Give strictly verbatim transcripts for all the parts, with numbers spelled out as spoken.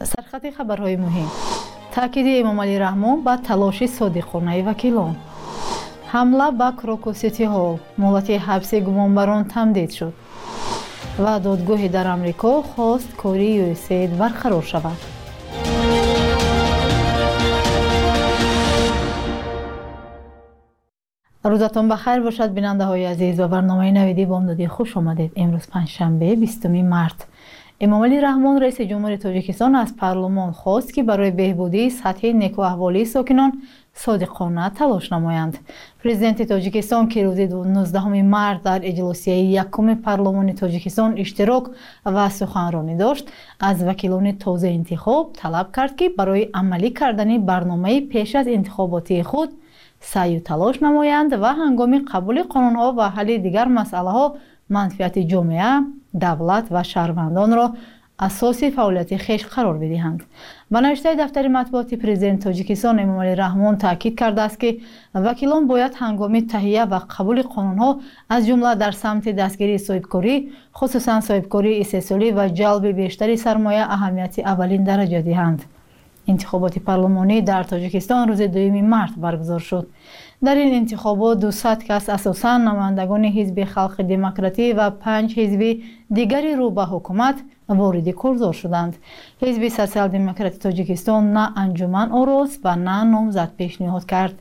سرخط خبرهای مهم. تاکید امام علی رحمان با تلاش صادقانه وکیلان. حمله به کراکو سیتی هال، مهلت حبس گمانبران تمدید شد و دادگاه در امریکا خواست کاری یو اس اید برقرار شود. روزتان بخیر باشد بیننده های عزیز و برنامه نویدی بامدادی خوش آمدید. امروز پنجشنبه بیستم مارس. امام علی رحمان رئیس جمهوری تاجیکستان از پارلمان خواست که برای بهبودی سطح نیکو احوالی ساکنان صادقانه تلاش نمایند. پرزیدنت تاجیکستان که روز نوزدهم مارس در اجلاسی یکم پارلمان تاجیکستان اشتراک و سخنرانی داشت، از وکیلان تازه انتخاب طلب کرد که برای عملی کردن برنامه پیش از انتخاباتی خود سعی و تلاش نمایند و هنگام قبول قانون‌ها و حل دیگر مسائل‌ها منفعت جامعه، دولت و شهروندان را اساس فعالیت خویش قرار بدهند. با نوشته دفتر مطبوعات پرزیدنت تاجیکستان امام علی رحمان تاکید کرده است که وکیلان باید هنگام تهیه و قبول قانون‌ها از جمله در سمت دستگیری صاحبکاری، خصوصا صاحبکاری استثماری و جلب بیشتری سرمایه اهمیت اولین درجه دهند. انتخابات پارلمانی در تاجیکستان روز دوم مارس برگزار شد. در این انتخابات دویست کس اساساً نمایندگان حزب خلق دموکراتی و پنج حزب دیگری رو به حکومت وارد کارزار شدند. حزب سوسیال دموکراتی تاجیکستان نه انجمن آراست و نه نامزد پیشنهاد کرد.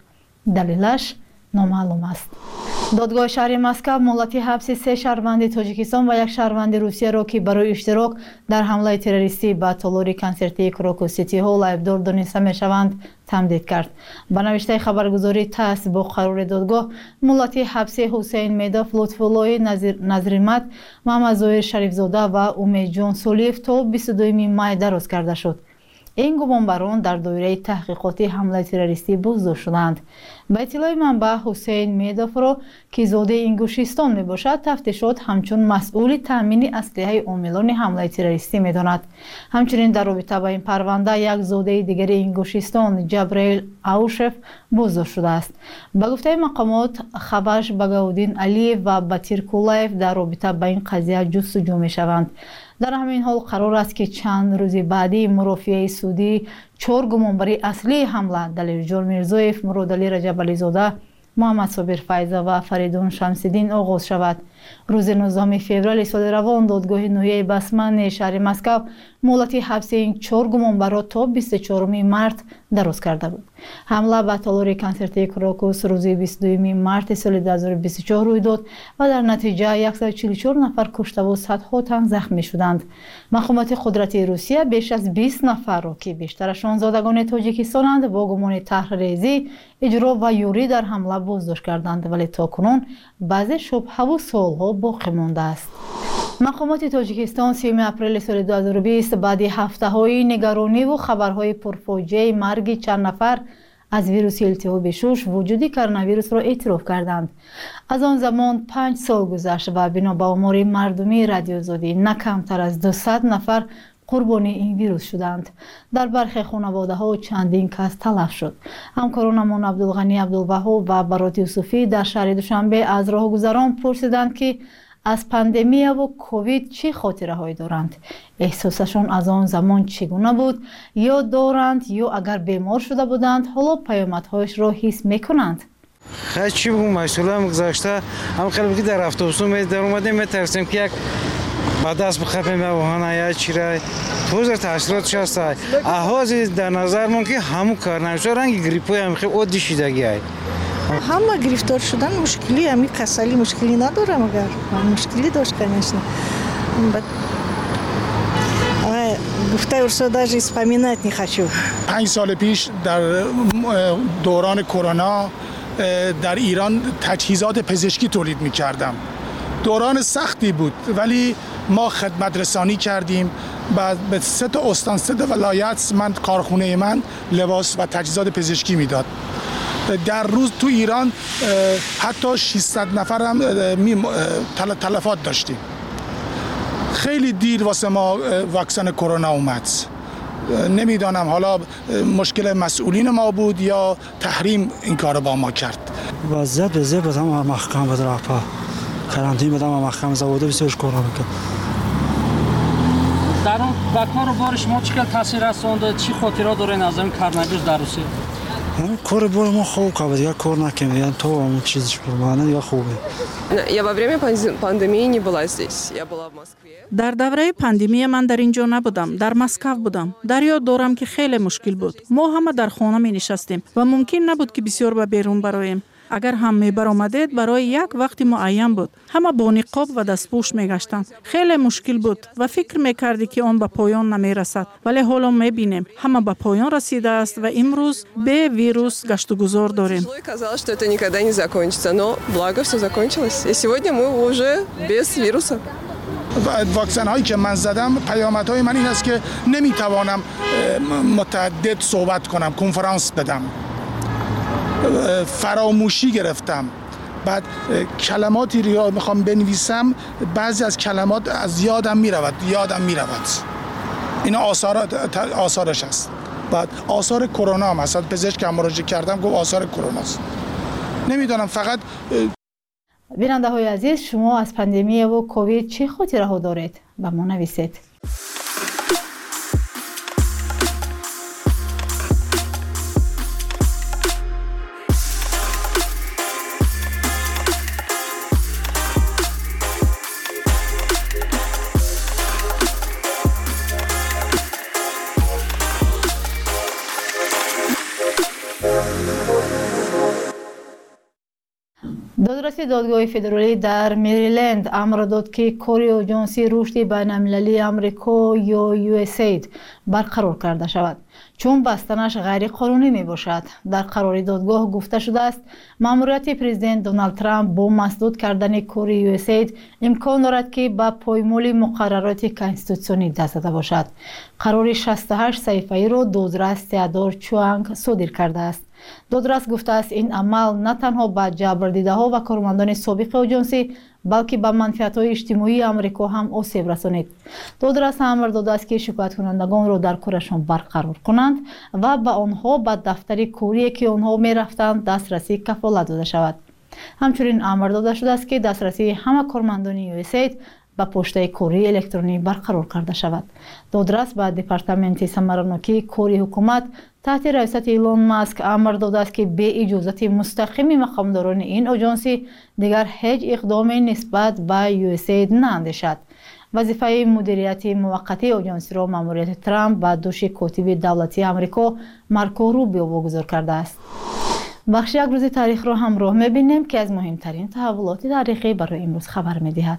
دلیلش نامعلوم است. دادگاه شهر مسکو مهلت حبس سه شهروند تاجیکستان و یک شهروند روسیه را که برای اشتراک در حمله تروریستی به تالار کنسرتی کراکو سیتی هال ایبدار دانسته میشوند تمدید کرد. با نوشته خبرگزاری تاس با قرار دادگاه مهلت حبس حسین میداف، لطفالله نظریمت، محمد ظاهر شریفزاده و امید جان سولیف تا بیست و دوم می دراز کرده شد. این گمانبران در دایره تحقیقاتی حمله تروریستی بازداشت شدند. به اطلاع منبع حسین میداف را که زاده انگوشیستان می باشد تفتیشات همچون مسئول تامین اسلحه عاملان حمله تروریستی می داند. همچنین در رابطه با این پرونده یک زاده دیگر انگوشیستان جبرئیل اوشف بازداشت شده است. به گفته مقامات خبرش بگاودین علیف و باتیر کولایف در رابطه با این قضیه جستجو می شوند. در همین حال قرار است که چند روز بعدی مرافعه سعودی چهار گمانبر اصلی حمله دلیر جان میرزایف، مراد علی رجب علی زاده، محمد صابر فایزه و فریدون شمس‌الدین آغاز شود. روز نوزدهم فوریه سال روان دادگاه نویه بسمن شهر مسکو مهلت حبس این چهار گمانبر را تا بیست و چهارم مارس دراز کرده بود. حمله به تالار کنسرتی کراکوس روز بیست و دوم مارس سال دو هزار و بیست و چهار روی داد و در نتیجه صد و چهل و چهار نفر کشته و صدها تن زخمی شدند. مقامات قدرتی روسیه بیش از بیست نفر را که بیشترشان زادگان تاجیکستانند با گمان طرح‌ریزی، اجرا و یوری در حمله بازداشت کردند، ولی تاکنون بعضی شبهه و سوالها باقی مانده است. مقامات تاجیکستان سیوم اپریل سال دو هزار و بیست بعد هفته‌های نگرانی و خبرهای پرفاجعه مرگ چند نفر از ویروس التهاب شش وجود کرونا ویروس را اعتراف کردند. از آن زمان پنج سال گذشت و بنا به آمار مردمی رادیوزادی نه کمتر از دویست نفر قربانی این ویروس شدند. در برخی خانواده ها چندین کس تلف شد. همکارانمان عبدالغنی عبدالوهاب و برات یوسفی در شهر دوشنبه از راهگذران پرسیدند که از پاندمی و کووید چه خاطره هایی دارند؟ احساسشان از آن زمان چگونه بود؟ یا دارند یا اگر بیمار شده بودند حالا پیامدهایش را حس میکنند؟ خیلی چی بگم، مسئوله گذاشته هم خیلی در اتوبوس می در اومدیم میترسیم که یک بعد از بخفیم وحانه یا چی را توزر تاثیراتش هست. احواز در نظر من که همون کار نمیشه، رنگ گریپوی هم خیلی عادی شدگی است. همه گرفتار شدن مشکلی همی کسلی مشکلی نداره، مگر مشکلی داشت که نشنه. گفته ارسو даже вспоминать не хочу. پنج سال پیش در دوران کرونا در ایران تجهیزات پزشکی تولید می‌کردم. دوران سختی بود ولی ما خدمت رسانی کردیم. بعد به سه تا استان سه تا ولایت من کارخونه من لباس و تجهیزات پزشکی میداد. در روز تو ایران حتی ششصد نفر هم تلفات داشتیم. خیلی دیر واسه ما واکسن کرونا اومد. نمیدانم حالا مشکل مسئولین ما بود یا تحریم این کارو با ما کرد. وضعیت بزه بدم محکم بود رفا کرانتین بدم محکم زواده بسیارش کرونا میکرد. درون با کار و بار شما چقدر تاثیر رسونده؟ چی خاطرات دارین از این کارنامه در روسیه؟ کار بار ما خوب که دیگه کار نکنیم، یعنی تو همون چیزش برمانه یا خوبه. Я во время пандемии не была здесь. Я была в Москве. در دوره پاندمی من در اینجا نبودم، در مسکو بودم. در یاد دارم که خیلی مشکل بود. ما همه در خانه می نشستیم و ممکن نبود که بسیار به بیرون برایم. اگر هم می برآمدید برای یک وقت معین بود. همه با نقاب و دستپوش می گشتند. خیلی مشکل بود و فکر می کردی که آن به پایان نمی رسد. ولی حالا می بینیم همه به پایان رسیده است و امروز به ویروس گشت و گذار داریم. Казалось, что это никогда не закончится, но благо все закончилось. И сегодня мы уже без вируса. واکسن هایی که من زدم پیامدهای من این است که نمیتوانم متعدد صحبت کنم، کنفرانس بدم، فراموشی گرفتم. بعد کلماتی رو میخوام بنویسم، بعضی از کلمات از یادم میرود یادم میرود اینا آثار آثارش است. بعد آثار کرونا هم هست. پزشک هم مراجعه کردم گفت آثار کرونا است. نمیدونم فقط بیننده های عزیز، شما از پاندمی و کووید چه خاطره ها دارید؟ به ما نویسید. دادرسی دادگاه فدرالی در مریلند امر داد که کاری آژانسی رشد بین‌المللی آمریکا یا یو اس اید برقرار کرده شود، چون بستنش غیر قانونی می باشد. در قرار دادگاه گفته شده است ماموریت پرزیدنت دونالد ترامپ با مسدود کردن کاری یو اس اید امکان دارد که به پایمال مقررات کنستیتوسیونی دست داده باشد. قرار شصت و هشت صحیفه‌ای را دادرس تئودور چوانگ صادر کرده است. دادرس گفته است این عمل نه تنها به جبردیده‌ها و کارمندان سابق آژانسی بلکه به منفعت‌های اجتماعی آمریکا هم آسیب رسانید. دادرس امر داده است که شکایت کنندگان را در کارشان برقرار کنند و به آنها به دفتر کاری که آنها می رفتند دسترسی کفالت داده شود. همچنین امر داده شده است که دسترسی همه کارمندان یو اس اید به پشته کاری الکترونی برقرار کرده شود. دادرس به دپارتمنت ثمراناکی کاری حکومت تحت رئیست ایلون ماسک امر داده است که به اجازت مستقیم مقامداران این آژانسی دیگر هیچ اقدامی نسبت به یو اس اید ناندیشد. وظیفه مدیریت موقتی آژانسی را ماموریت ترامپ به دوش کاتب دولتی آمریکا مارکو روبیو واگذار کرده است. بخش یک روز تاریخ را همراه می‌بینیم که از مهمترین تحولات تاریخی برای امروز خبر می‌دهد.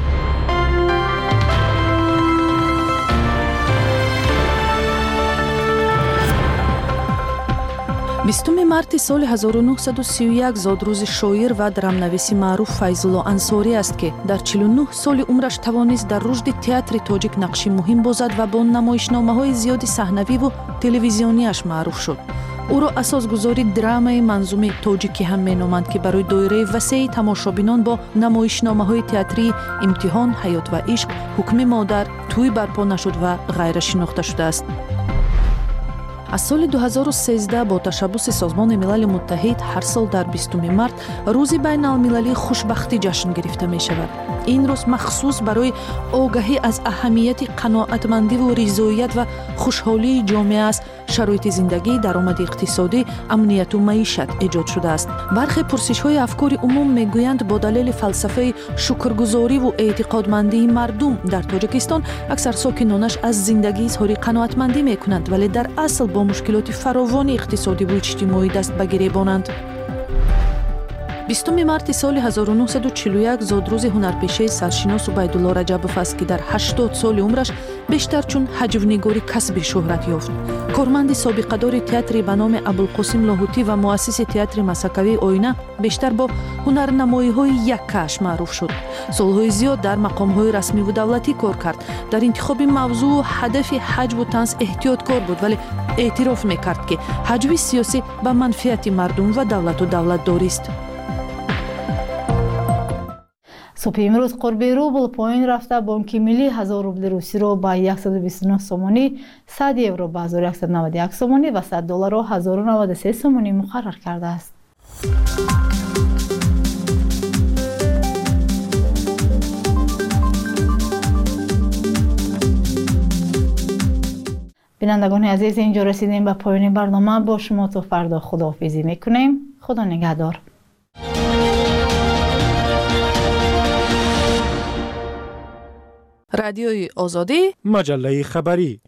بیستم مارت سال هزار و نهصد و سی و یک زاد روز شاعر و درامنویس معروف فیض‌الله انصاری است که در چهل و نه سال عمرش توانست در رشد تئاتر تاجیک نقشی مهم بازد و با نمایشنامه‌های زیاد صحنوی و تلویزیونیش معروف شد. او را اساسگذاری درامای منظومه تاجیکی هم می‌نامند که برای دایره وسیع تماشابینان با نمایشنامه‌های تئاتری امتحان، حیات و عشق، حکم مادر، توی برپا نشد و غیره شناخته شده است. از سال دو هزار و سیزده با تشبث سازمان ملل متحد هر سال در بیستم مارت روز بین المللی خوشبختی جشن گرفته می شود. این روز مخصوص برای آگاهی از اهمیت قناعتمندی و رضایت و خوشحالی جامعه است. شرایط زندگی، درآمد اقتصادی، امنیت و معیشت ایجاد شده است. برخی پرسش‌های افکار عموم میگویند با دلیل فلسفه شکرگزاری و اعتقادمندی مردم در تاجیکستان اکثر ساکنانش از زندگی اظهار قناعتمندی میکنند، ولی در اصل با مشکلات فراوان اقتصادی و اجتماعی دست به گریبانند. بیستم مارت سال هزار و نهصد و چهل و یک زاد روز هنرپیشه سرشناس عبیدالله رجبوف است که در هشتاد سال عمرش بیشتر چون هجونگاری کسب شهرت یافت. کارمند سابقه‌دار تئاتر به نام ابوالقاسم لاهوتی و مؤسس تئاتر مسکوی آینه بیشتر با هنرنمایی‌های یککش معروف شد. سالهای زیاد در مقام‌های رسمی و دولتی کار کرد. در انتخاب موضوع و هدف حجب و طنز احتیاطکار بود، ولی اعتراف می‌کرد که حجب سیاسی به منفعت مردم و دولت و دولتداری است. صبح امروز قربه روبل پایین رفته. بانک ملی هزار روبل روسی را با صد و بیست و نه سومانی، صد یورو با هزار و صد و نود و یک سومانی و صد دلار را هزار و نود و سه سومانی مقرر کرده است. بینندگان عزیز، اینجا رسیدیم به پایان برنامه. با شما تا فردا خداحافظی میکنیم. خدا نگهدار. رادیوی آزادی، مجله خبری.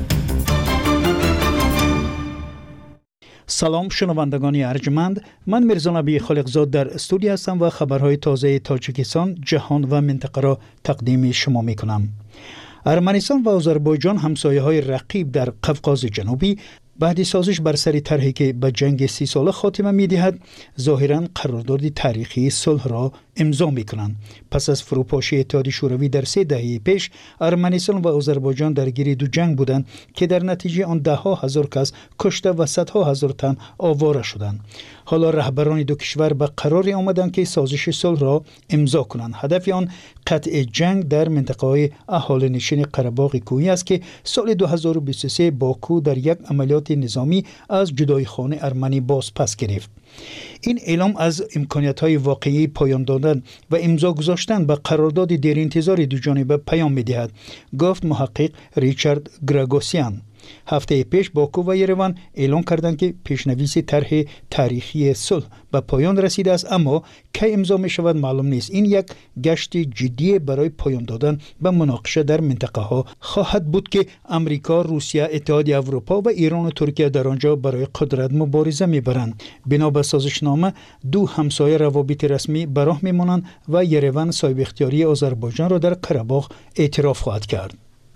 سلام شنوندگان ارجمند، من میرزا نبی خالقزاد در استودیو هستم و خبرهای تازه تاجیکستان، جهان و منطقه را تقدیم شما میکنم. ارمنستان و آذربایجان همسایه های رقیب در قفقاز جنوبی بعد سازش بر سر طرحی که به جنگ سی ساله خاتمه می‌دهد، ظاهراً قرارداد تاریخی صلح را امضا می‌کنند. پس از فروپاشی اتحادیه شوروی در سه دهه پیش، ارمنستان و آذربایجان درگیر دو جنگ بودند که در نتیجه آن ده ها هزار کس کشته و صدها هزار تن آواره شدند. حالا رهبران دو کشور به قرار آمدند که سازش صلح را امضا کنند. هدف آن قطع جنگ در منطقه‌های اهالینشین قره‌باغ کوهی است که سال دو هزار و بیست و سه باکو در یک عملیات نظامی از جداییخوان ارمنی باز پس گرفت. این اعلام از امکانیت‌های واقعی پایان دادن و امضا گذاشتن به قرارداد دیر انتظار دو جانبه پیام می‌دهد، گفت محقق ریچارد گراگوسیان. هفته پیش باکو و یروان اعلام کردند که پیشنویس طرح تاریخی صلح به پایان رسیده است، اما کی امضا می شود معلوم نیست. این یک گشت جدی برای پایان دادن به مناقشه در منطقه ها خواهد بود که امریکا، روسیه، اتحادیه اروپا و ایران و ترکیه در آنجا برای قدرت مبارزه می برند. بنا به سازشنامه دو همسایه روابط رسمی به راه می مانند و یروان صاحب اختیاری آذربایجان را در قره‌باغ اعتراف خواهد کرد.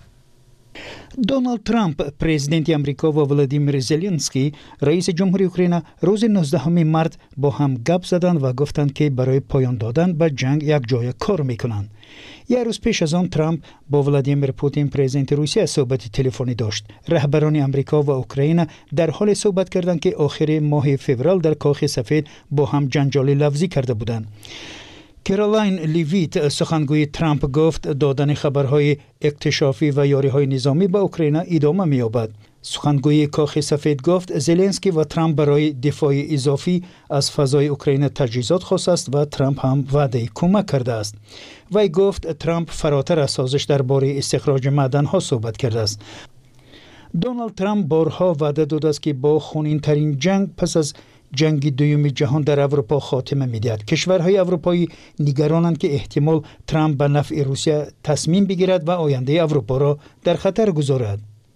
دونالد ترامپ پرزیدنت امریکا و ولادیمیر زلنسکی رئیس جمهوری اوکراین روز نوزدهم مارس با هم گپ زدند و گفتند که برای پایان دادن به جنگ یک جای کار میکنند. یک روز پیش از آن ترامپ با ولادیمیر پوتین پرزیدنت روسیه صحبت تلفنی داشت. رهبران امریکا و اوکراین در حال صحبت کردند که آخر ماه فوریه در کاخ سفید با هم جنجال لفظی کرده بودند. کارولاین لیویت سخنگوی ترامپ گفت دادن خبرهای اکتشافی و یاریهای نظامی به اوکراین ادامه می‌یابد. سخنگوی کاخ سفید گفت زلنسکی و ترامپ برای دفاع اضافی از فضای اوکراین تجهیزات خواسته است و ترامپ هم وعده کمک کرده است. وی گفت ترامپ فراتر از سازش درباره استخراج معدن‌ها صحبت کرده است. دونالد ترامپ بارها وعده داده است که با خونین‌ترین جنگ پس از جنگ دوم جهان در اروپا خاتمه می‌دهد. کشورهای اروپایی نگرانند که احتمال ترامپ به نفع روسیه تصمیم بگیرد و آینده اروپا را در خطر گذارد.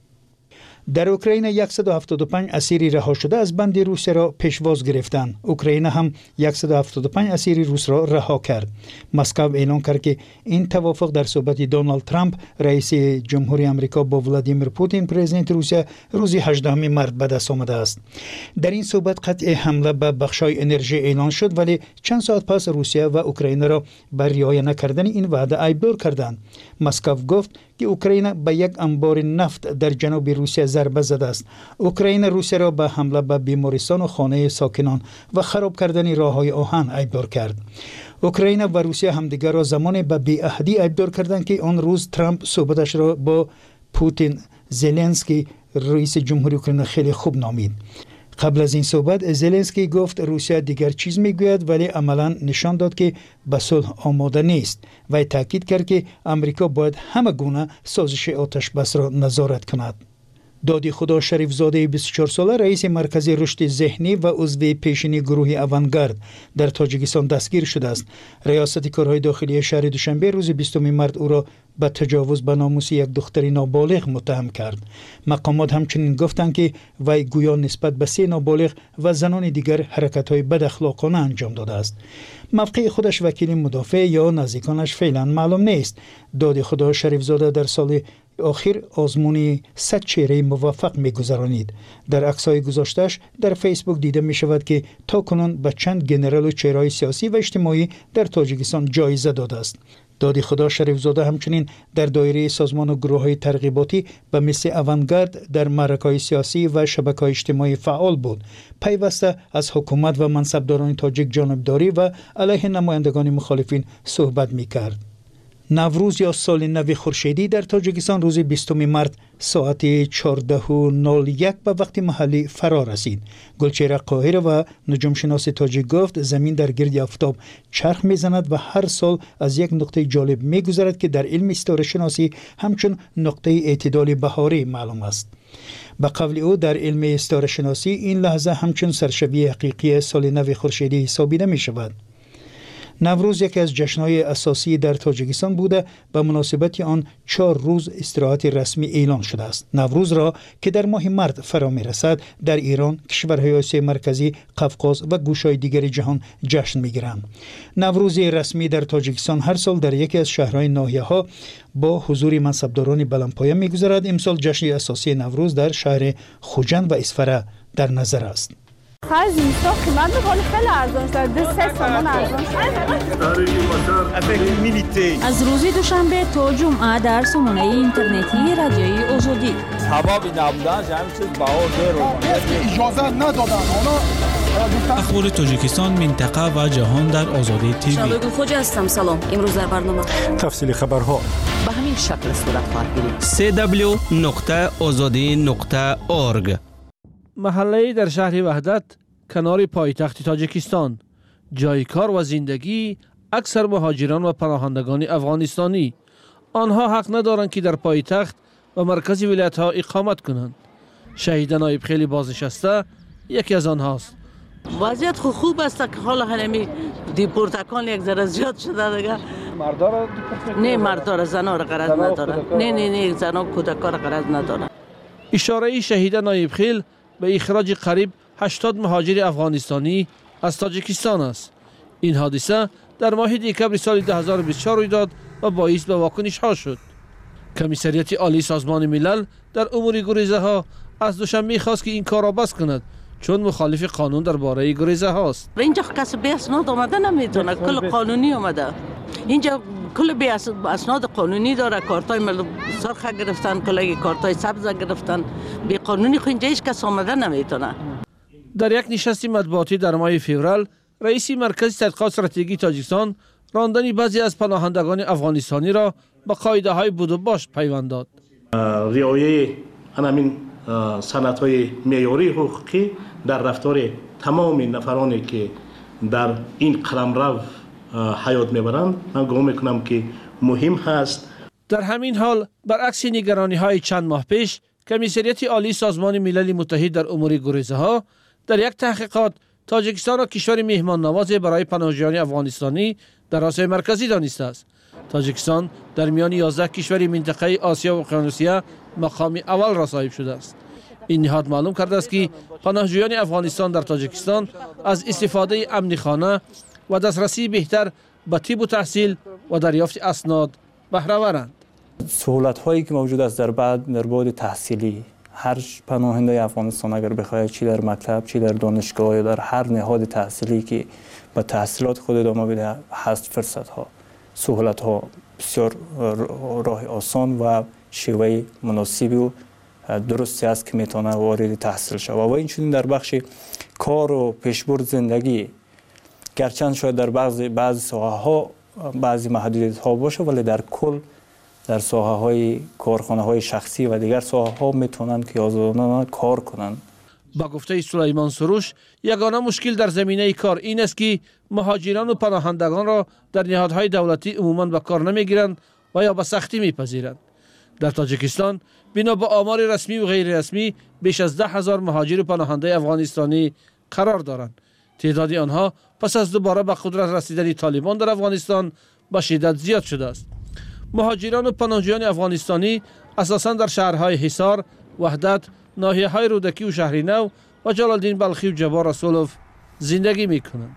در اوکراین صد و هفتاد و پنج اسیر رها شده از بند روسیه را پیشواز گرفتند. اوکراین هم صد و هفتاد و پنج اسیر روس را رها کرد. مسکو اعلام کرد که این توافق در صحبت دونالد ترامپ رئیس جمهوری آمریکا با ولادیمیر پوتین پرزیدنت روسیه روز هجدهم مارس به دست آمده است. در این صحبت قطع حمله به بخش‌های انرژی اعلان شد، ولی چند ساعت پس روسیه و اوکراین را بر رعایت نکردن این وعده ایبدار کردند. مسکو گفت که اوکراین به یک انبار نفت در جنوب روسیه ضربه زده است. اوکراین روسیه را به حمله به بیمارستان و خانه ساکنان و خراب کردن راه‌های آهن ایبدار کرد. اوکراین و روسیه همدیگر را زمان به بی‌عهدی ایبدار کردند که آن روز ترامپ صحبتش را با پوتین زلنسکی رئیس جمهوری اوکراین خیلی خوب نامید. قبل از این صحبت زلنسکی گفت روسیه دیگر چیز میگوید، ولی عملا نشان داد که به صلح آماده نیست و تاکید کرد که آمریکا باید همه گونه سازش آتش بس را نظارت کند. دادی خدا شریف زاده بیست و چهار ساله رئیس مرکز رشد ذهنی و عضو پیشینی گروه اوانگارد در تاجیکستان دستگیر شده است. ریاست کارهای داخلی شهر دوشنبه روز بیستم مارس او را به تجاوز به ناموس یک دختر نابالغ متهم کرد. مقامات همچنین گفتند که وی گویا نسبت به سه نابالغ و زنان دیگر حرکت‌های بد اخلاقانه انجام داده است. موقع خودش وکیل مدافع یا نزدیکانش فعلا معلوم نیست. دادی خدا شریف زاده در سال آخر آزمون صد چهره موفق می‌گذرانید. در عکس‌های گذاشته‌اش در فیسبوک دیده می‌شود که تاکنون به چند گنرال و چهره‌های سیاسی و اجتماعی در تاجیکستان جایزه داده است. دادی خدا شریف زاده همچنین در دایره سازمان و گروه‌های ترغیباتی به مثل اوانگارد در معرکه‌های سیاسی و شبکه‌های اجتماعی فعال بود. پیوسته از حکومت و منصبداران تاجیک جانبداری و علیه نمایندگان مخالفین صحبت می‌کرد. نوروز یا سال نو خورشیدی در تاجیکستان روز بیستم مارت ساعت چهارده و نود و یک به وقت محلی فرا رسید. گلچهره قاهره و نجوم شناس تاجیک گفت زمین در گرد آفتاب چرخ میزند و هر سال از یک نقطه جالب میگذرد که در علم ستاره شناسی همچون نقطه اعتدال بهاری معلوم است. به قول او در علم ستاره شناسی این لحظه همچون سرشبیه حقیقی سال نو خورشیدی حسابیده می شود. نوروز یکی از جشن‌های اساسی در تاجیکستان بوده به مناسبت آن چهار روز استراحت رسمی اعلان شده است. نوروز را که در ماه مارت فرا می‌رسد در ایران، کشورهای آسیای مرکزی، قفقاز و گوشه‌های دیگر جهان جشن می‌گیرند. نوروز رسمی در تاجیکستان هر سال در یکی از شهرهای ناحیه‌ها با حضور منصبداران بلندپایه می‌گذرد. امسال جشن اساسی نوروز در شهر خوجند و اسفره در نظر است. خرج میسا قیمت میکنه خیلی ارزان شده دو سه سامان ارزان شده. از روز دوشنبه تا جمعه در سامانه اینترنتی رادیوی آزادی سببی نبودن همین چیز بهار داره اجازه ندادن اونا. اخبار تاجیکستان، منطقه و جهان در آزادی تیوی. شبگو خوجا هستم. سلام. امروز در برنامه تفصیل خبرها به همین شکل صورت خواهد گرفت. سی دبلیو نقطه آزادی نقطه اورگ. محله در شهر وحدت کنار پایتخت تاجیکستان، جای کار و زندگی اکثر مهاجران و پناهندگان افغانستانی. آنها حق ندارند که در پایتخت و مرکز ولایت ها اقامت کنند. شهید نایب خیلی بازنشسته یکی از آنهاست. وضعیت خوب خوب است که حالا همین دیپورتکان یک ذره زیاد شده دیگه. مردا را نه مردا را زنا را غرض نداره. نه نه نه زنا کودکان را غرض نداره. اشاره شهید نایب خیل به اخراج قریب هشتاد مهاجر افغانستانی از تاجیکستان است. این حادثه در ماه دکمبر سال دو هزار و بیست و چهار روی داد و باعث به واکنش ها شد. کمیسریت عالی سازمان ملل در امور گریزه ها از دوشنبه خواست که این کار را بس کند چون مخالف قانون درباره گریزه هاست. اینجا کسی به اسناد آمده نمیتونه، کل قانونی آمده. اینجا کل به اسناد قانونی داره. کارتای مل سرخ گرفتن، کلی کارتای سبز گرفتن. به قانونی خو اینجا هیچ کس آمده نمیتونه. در یک نشست مطبوعاتی در ماه فوریه، رئیس مرکز تحقیقات استراتژیک تاجیکستان راندن بعضی از پناهندگان افغانستانی را به قاعده های بود و باش پیوند داد. رعایت همین سنت‌های معیاری حقوقی در رفتار تمام نفرانی که در این قلمرو حیات میبرند من گمان میکنم که مهم هست. در همین حال برعکس نگرانی های چند ماه پیش، کمیسریت عالی سازمان ملل متحد در امور گریزه ها در یک تحقیقات تاجیکستان را کشور میهمان نواز برای پناهجویان افغانستانی در آسیای مرکزی دانسته است. تاجیکستان در میان یازده کشور منطقه آسیا و اقیانوسیه مقام اول را صاحب شده است. این نهاد معلوم کرده است که پناهجویان افغانستان در تاجیکستان از استفاده امن خانه و دسترسی بهتر به طب و تحصیل و دریافت اسناد بهره ورند. سهولت هایی که موجود است در بعد در بعد تحصیلی، هر پناهنده افغانستان اگر بخواهد چی در مکتب چی در دانشگاه یا در هر نهاد تحصیلی که به تحصیلات خود ادامه بده هست، فرصت ها، سهولت ها بسیار راه آسان و شیوه مناسبی و درستی است که میتونه وارد تحصیل شود. و این چنین در بخش کار و پیشبرد زندگی، گرچند شاید در بعضی بعضی ساحه ها بعضی محدودیت ها باشه، ولی در کل در ساحه های کارخانه های شخصی و دیگر ساحه ها میتونند که آزادانه کار کنند. با گفته سلیمان سروش، یگانه مشکل در زمینه کار این است که مهاجران و پناهندگان را در نهادهای دولتی عموماً به کار نمیگیرند و یا به سختی میپذیرند. در تاجیکستان بنا به آمار رسمی و غیر رسمی بیش از ده هزار مهاجر و پناهنده افغانستانی قرار دارند. تعداد آنها پس از دوباره به قدرت رسیدن طالبان در افغانستان به شدت زیاد شده است. مهاجران و پناهجویان افغانستانی اساساً در شهرهای حصار، وحدت، ناحیه‌های رودکی و شهر نو و جلالدین بلخی و جبار رسولوف زندگی می‌کنند.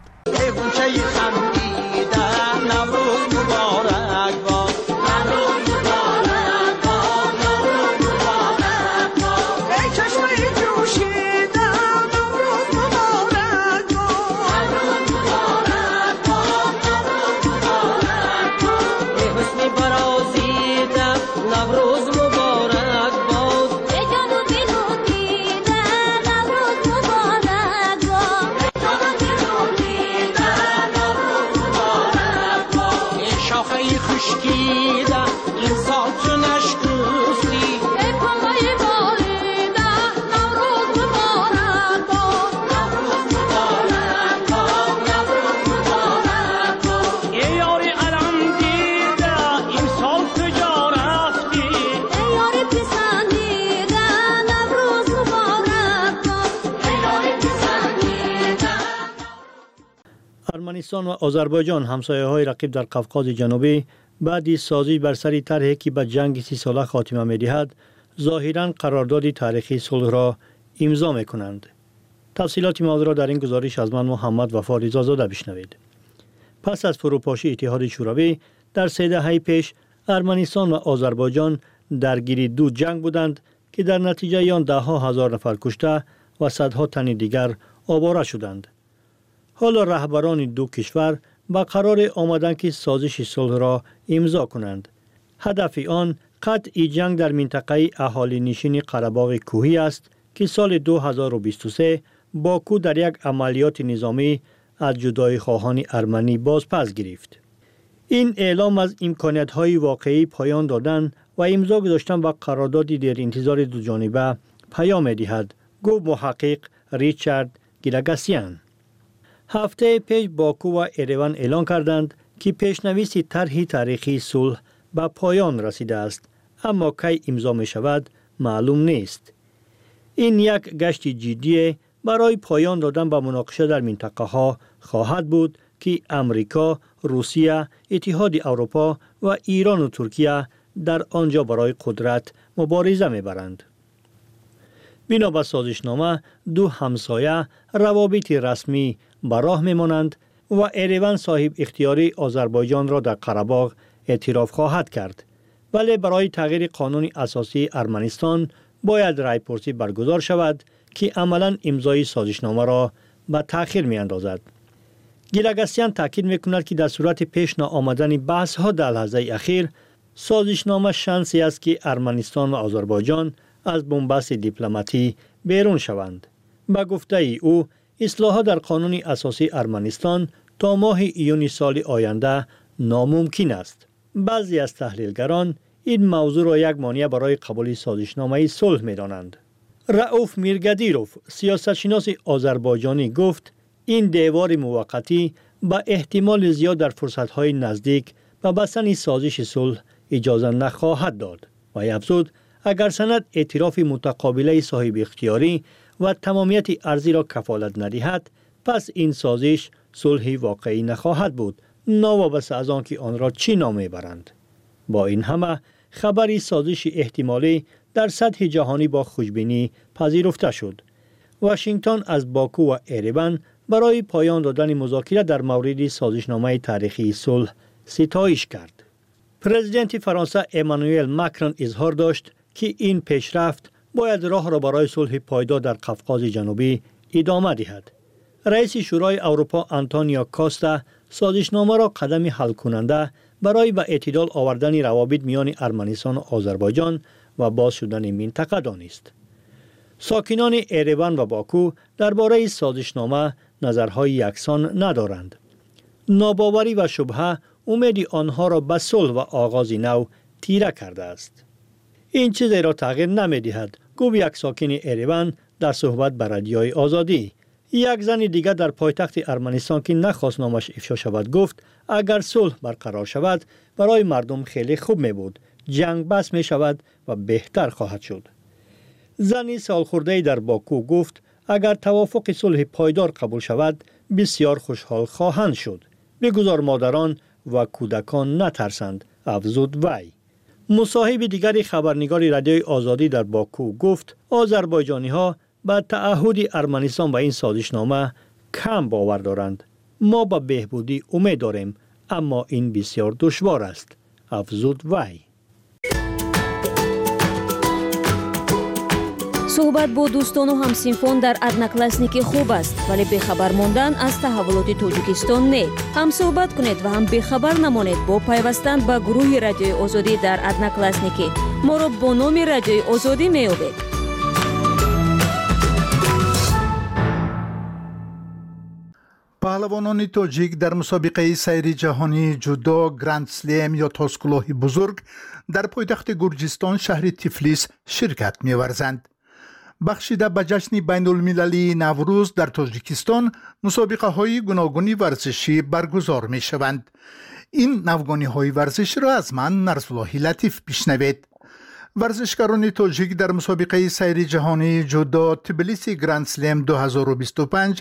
ارمنستان و آذربایجان همسایه‌های رقیب در قفقاز جنوبی بعد سازی بر سر طرحی که به جنگ سی ساله خاتمه می‌دهد ظاهراً قرارداد تاریخی صلح را امضا می‌کنند. تفصیلات موضوع را در این گزارش از من محمد وفا رضازاده بشنوید. پس از فروپاشی اتحاد شوروی در سه دهه پیش ارمنستان و آذربایجان درگیر دو جنگ بودند که در نتیجه آن ده ها هزار نفر کشته و صدها تن دیگر آواره شدند. حالا رهبران دو کشور با قرار آمدند که سازش صلح را امضا کنند. هدف آن قطع جنگ در منطقه اهالی نشین قره‌باغ کوهی است که سال دو هزار و بیست و سه باکو در یک عملیات نظامی از جدایی خواهان ارمنی باز پس گرفت. این اعلام از امکانیت‌های واقعی پایان دادن و امضا گذاشتن با قراردادی در انتظار دو جانبه پیام می‌دهد، گفت محقق ریچارد گیلاگاسیان. هفته پیش باکو و اریوان اعلان کردند که پیشنویس طرح تاریخی صلح به پایان رسیده است، اما کی امضا می شود معلوم نیست. این یک گشت جدی برای پایان دادن به مناقشه در منطقه ها خواهد بود که امریکا، روسیه، اتحاد اروپا و ایران و ترکیه در آنجا برای قدرت مبارزه می برند. بنا به سازشنامه دو همسایه روابط رسمی به راه می مانند و اریوان صاحب اختیاری آذربایجان را در قره‌باغ اعتراف خواهد کرد، ولی برای تغییر قانون اساسی ارمنستان باید رایپرسی برگزار شود که عملاً امضای سازشنامه را به تأخیر می اندازد. گیلاگاسیان تاکید می کند که در صورت پیش نآمدن بحث ها در لحظه اخیر سازشنامه شانسی است که ارمنستان و آذربایجان از بنبست دیپلماتی بیرون شوند. به گفته او اصلاحات در قانون اساسی ارمنستان تا ماه ایون سال آینده ناممکن است. بعضی از تحلیلگران این موضوع را یک مانع برای قبول سازشنامه صلح می دانند. رئوف میرگدیروف سیاستشناس آذربایجانی گفت این دیوار موقتی با احتمال زیاد در فرصت‌های نزدیک به بستن سازش صلح اجازه نخواهد داد و افزود اگر سند اعتراف متقابله صاحب اختیاری و تمامیت ارضی را کفالت ندهد پس این سازش صلحی واقعی نخواهد بود، ناوابسته از آن که آن را چی نام برند. با این همه خبری سازش احتمالی در سطح جهانی با خوشبینی پذیرفته شد. واشنگتن از باکو و اریوان برای پایان دادن مذاکره در مورد سازشنامه تاریخی صلح ستایش کرد. پرزیدنت فرانسه امانوئل ماکرون اظهار داشت که این پیشرفت باید راه را برای صلح پایدار در قفقاز جنوبی ادامه دهد. رئیس شورای اروپا آنتونیو کاستا سازشنامه را قدم حل کننده برای به اعتدال آوردن روابط میان ارمنستان و آذربایجان و باز شدن منطقه دانست. ساکنان اریوان و باکو درباره سازشنامه نظرهای یکسان ندارند. ناباوری و شبهه امید آنها را به صلح و آغاز نو تیره کرده است. این چیزی را تغییر نمی‌دهد، گفت یک ساکن اریوان در صحبت به رادیوی آزادی. یک زن دیگر در پایتخت ارمنستان که نخواست نامش افشا شود گفت اگر صلح برقرار شود برای مردم خیلی خوب می بود، جنگ بس می شود و بهتر خواهد شد. زنی سالخورده در باکو گفت اگر توافق صلح پایدار قبول شود بسیار خوشحال خواهند شد. بگذار مادران و کودکان نترسند، افزود وی. مصاحب دیگری خبرنگار رادیوی آزادی در باکو گفت آذربایجانی ها به تعهد ارمنستان با این سازشنامه کم باور دارند. ما به بهبودی امید داریم اما این بسیار دشوار است، افزود وی. صحبت با دوستان و همسینفون در ادناکلاسنیکی خوب است، ولی بخبر موندن از تحولات تاجیکستان نه. هم صحبت کنید و هم بخبر نمانید با پیوستن به گروه رادیوی آزادی در ادناکلاسنیکی. ما را با نام رادیوی آزادی می‌یابید. پهلوانان تاجیک در مسابقه سیری جهانی جودو گرند سلم یا تاسکلاه بزرگ در پایتخت گرجستان شهر تیفلیس شرکت می‌ورزند. بخشیده به جشن بین المللی نوروز در تاجیکستان مسابقه های گوناگون ورزشی برگزار می شوند. این نوگانی های ورزشی را از من نرسولاه لطیف بشنوید. ورزشکاران تاجیک در مسابقه سیری جهانی جودو تبلیسی گرند سلم دو هزار و بیست و پنج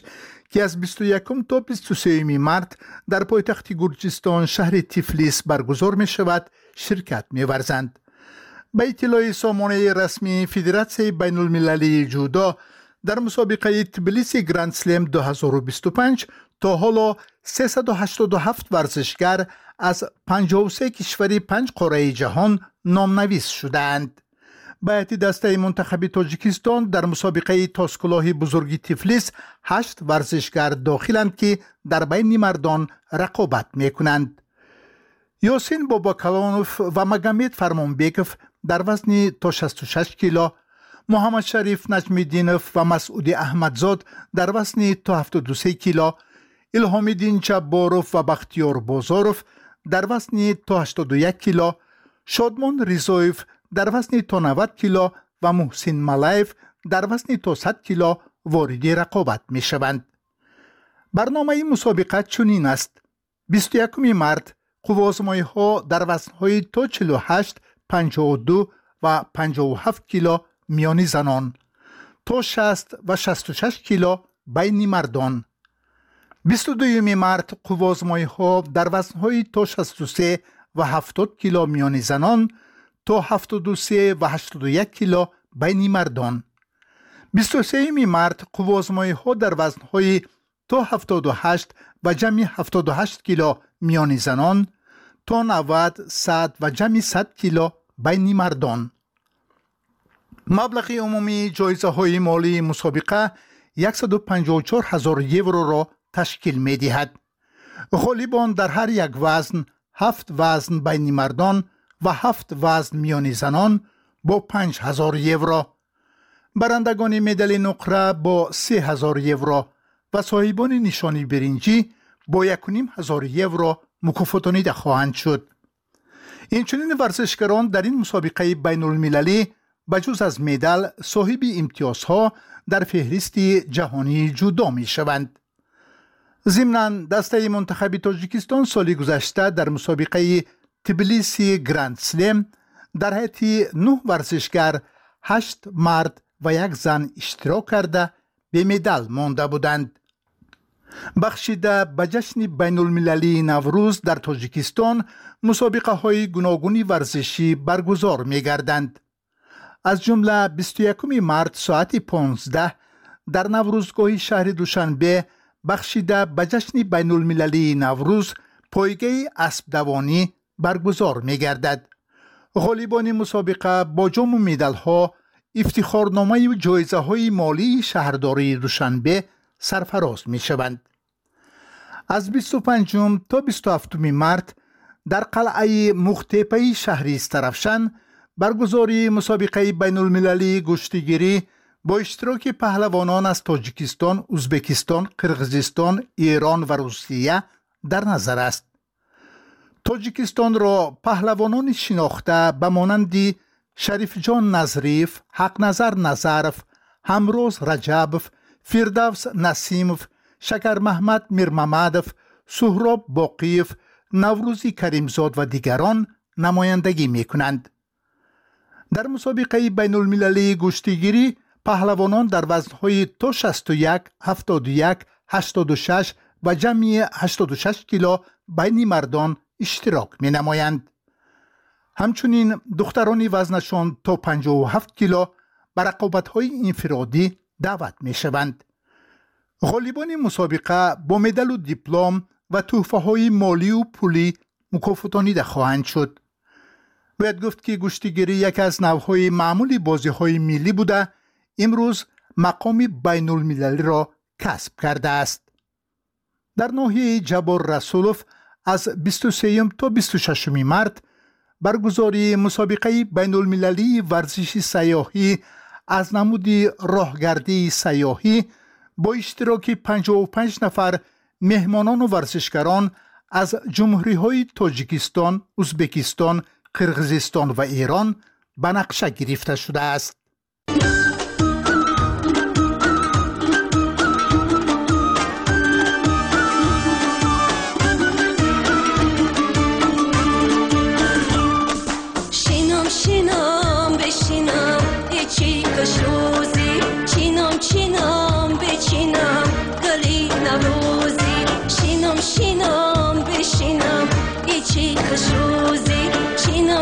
که از بیست و یکم تا بیست و سوم مارت در پایتخت گرجستان شهر تیفلیس برگزار می شود شرکت می ورزند. به اطلاع سامانه رسمی فدراسیون بین المللی جودو در مسابقه تبلیس گرند سلم دو هزار و بیست و پنج تا حالا سیصد و هشتاد و هفت ورزشگر از پنجاه و سه کشور پنج قاره جهان نامنویس شدند. باید دسته منتخب تاجیکستان در مسابقه تاسکلاهی بزرگی تیفلیس هشت ورزشگر داخلند که در بین مردان رقابت می کنند. یاسین باباکلانوف و مگامد فرمانبیکوف در وزن تا شصت و شش کیلو، محمد شریف نجمیدینوف و مسعود احمدزاد در وزن تا هفتاد و سه کیلو، الهامالدین جباروف و بختیار بازاروف در وزن تا هشتاد و یک کیلو، شادمان ریزایف در وزن تا نود کیلو و محسن ملایف در وزن تا صد کیلو وارد رقابت می شوند. برنامه مسابقه چنین است: بیست و یکم مارت قوازمایی ها در وزن های تا چهل و هشت، پنجاه و دو و پنجاه و هفت کیلو میان زنان، تا شصت و شصت و شش کیلو بین مردان. بیست و دوم مارت قوازمایی ها در وزن های تا شصت و سه و هفتاد کیلو میان زنان، تا هفتاد و سه و هشتاد و یک کیلو بین مردان. بیست و سوم مارت قوازمایی ها در وزن های تا هفتاد و هشت و جمعی هفتاد و هشت کیلو میان زنان، تا نود، صد و جمعی صد کیلو بین مردان. مبلغ عمومی جایزه های مالی مسابقه صد و پنجاه و چهار هزار یورو را تشکیل می دهد. غالبان در هر یک وزن هفت وزن بین مردان و هفت وزن میان زنان با پنج هزار یورو، برندگان مدال نقره با سه هزار یورو و صاحبان نشانی برنجی با یک و نیم هزار یورو مکافاتانیده خواهند شد. اینچنین ورزشکاران در این مسابقه بین المللی بجز از مدال صاحب امتیازها در فهرست جهانی جودو می شوند. ضمناً دسته منتخب تاجیکستان سال گذشته در مسابقه تبلیسی گرند سلم در هیئت نه ورزشگر، هشت مرد و یک زن اشتراک کرده به مدال مانده بودند. بخشیده به جشن بین المللی نوروز در تاجیکستان مسابقه های گوناگونی ورزشی برگزار می گردند. از جمله بیست و یکم مارت ساعت پانزده در نوروزگاه شهر دوشنبه بخشیده به جشن بین المللی نوروز پایگاه اسب دوانی برگزار می گردد. غالبان مسابقه با جام و مدال ها، افتخارنامه و جایزه های مالی شهرداری دوشنبه سرفراز می شوند. از بیست و پنجم تا بیست و هفتم مارت در قلعه مختپه شهر استرافشان برگزاری مسابقه بین المللی گشتیگیری با اشتراک پهلوانان از تاجیکستان، ازبکستان، قرقیزستان، ایران و روسیه در نظر است. تاجیکستان را پهلوانان شناخته به مانند شریف جان نظریف، حق نظر نظرف، همروز رجبف، فردوس نسیمف، شکر محمد میرممدف، سهراب باقیف، نوروزی کریمزاد و دیگران نمایندگی می کنند. در مسابقه بین المللی گشتیگیری پهلوانان در وزنهای تا شصت و یک، هفتاد و یک، هشتاد و شش و جمعی هشتاد و شش کیلو بین مردان اشتراک می نمایند. همچنین دختران وزنشان تا پنجاه و هفت کیلو به رقابت‌های انفرادی دعوت می شوند. غالبان مسابقه با مدال و دیپلم و تحفه‌های مالی و پولی مکافاتانیده خواهند شد. باید گفت که گشتیگیری یک از نوع‌های معمولی بازی‌های ملی بوده امروز مقام بین المللی را کسب کرده است. در ناحیه جبار رسولوف از بیست و سه تا بیست و شش مارت برگزاری مسابقه بین المللی ورزش سیاحی از نمود راهگردی سیاحی با اشتراک پنجاه و پنج نفر مهمانان و ورزشکاران از جمهوری‌های تاجیکستان، ازبکستان، قرقیزستان و ایران به نقشه گرفته شده است. شینم شینم بشینم هیچی کشوزی چینم چینم بچینم گلی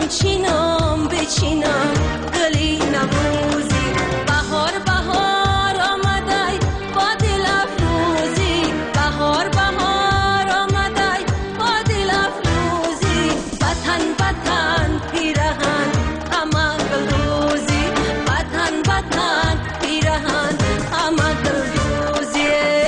دلم چینم بچینم گلی نموزی بهار بهار آمدای با دل افروزی بهار بهار آمدای با دل افروزی وطن وطن پیرهن همه گلدوزی وطن وطن پیرهن همه گلدوزی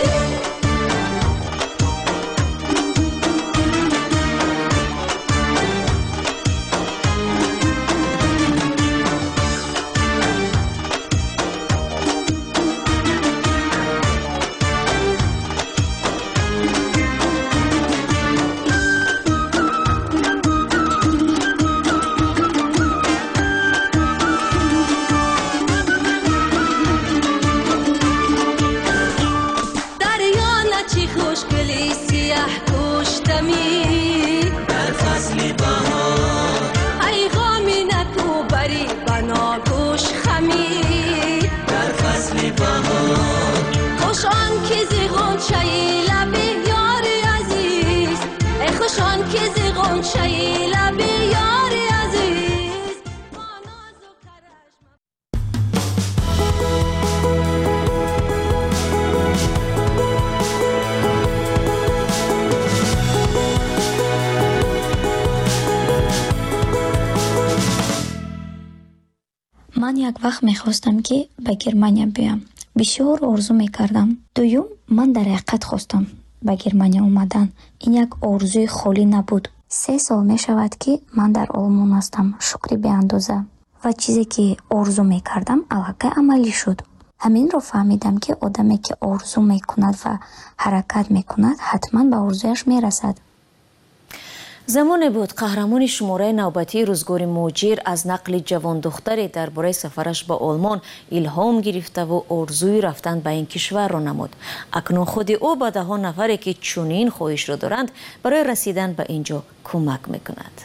من یک وقت میخواستم که به گرمانیا بیام. بسیار آرزو میکردم. دویم من در حقیقت خواستم به گرمانیا اومدن. این یک آرزوی خالی نبود. سه سال میشود که من در آلمان هستم. شکری به اندازه. و چیزی که آرزو میکردم الحقیقت عملی شد. همین رو فهمیدم که آدمی که آرزو میکند و حرکت میکند حتما به آرزویش میرسد. زمانی بود قهرمان شماره نوبتی روزگار موجیر از نقل جوان دختری درباره سفرش به آلمان الهام گرفته و آرزوی رفتن به این کشور را نمود. اکنون خود او به ده ها نفری که چنین خواهش را دارند برای رسیدن به اینجا کمک میکند.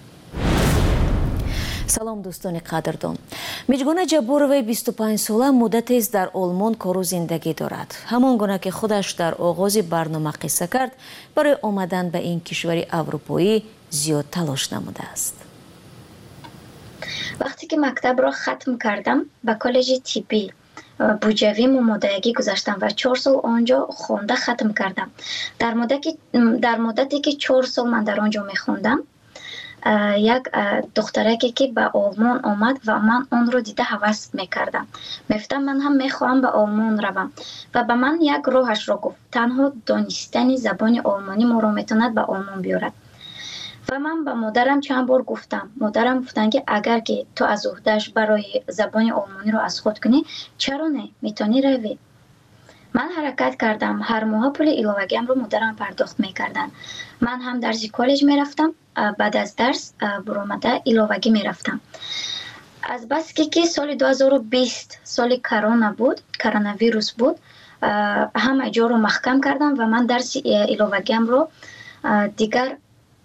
سلام دوستان قدردان. میجگونه جبوروی بیست و پنج ساله مدتی است در آلمان کار و زندگی دارد. همان گونه که خودش در آغاز برنامه قصه کرد برای آمدن به این کشور اروپایی زیاد تلاش نموده است. وقتی که مکتب را ختم کردم به کالج طبی بوجوی ممادگی گذاشتم و چهار سال آنجا خونده ختم کردم. در مدتی در مدتی که چهار سال من در آنجا میخوندم یک دخترکی که به آلمان آمد و من آن رو دیده هوس میکردم. میفتم من هم میخواهم به آلمان روم و به من یک راهش را گفت. تنها دانستن زبان آلمانی ما را میتواند به آلمان بیارد. و من به مادرم چند بار گفتم. مادرم گفتن که اگر که تو از عهده‌اش برای زبان آلمانی رو از خود کنی چرا نه میتونی روی. من حرکت کردم. هر ماه پول ایلاوگیم رو مادرم پرداخت میکردن. من هم درس کالج میرفتم. بعد از درس برآمده ایلاوگی میرفتم. از بس که که سال دو هزار و بیست سال کرونا بود، کرونا ویروس بود، همه جا رو محکم کردم و من درس ایلاوگیم رو دیگر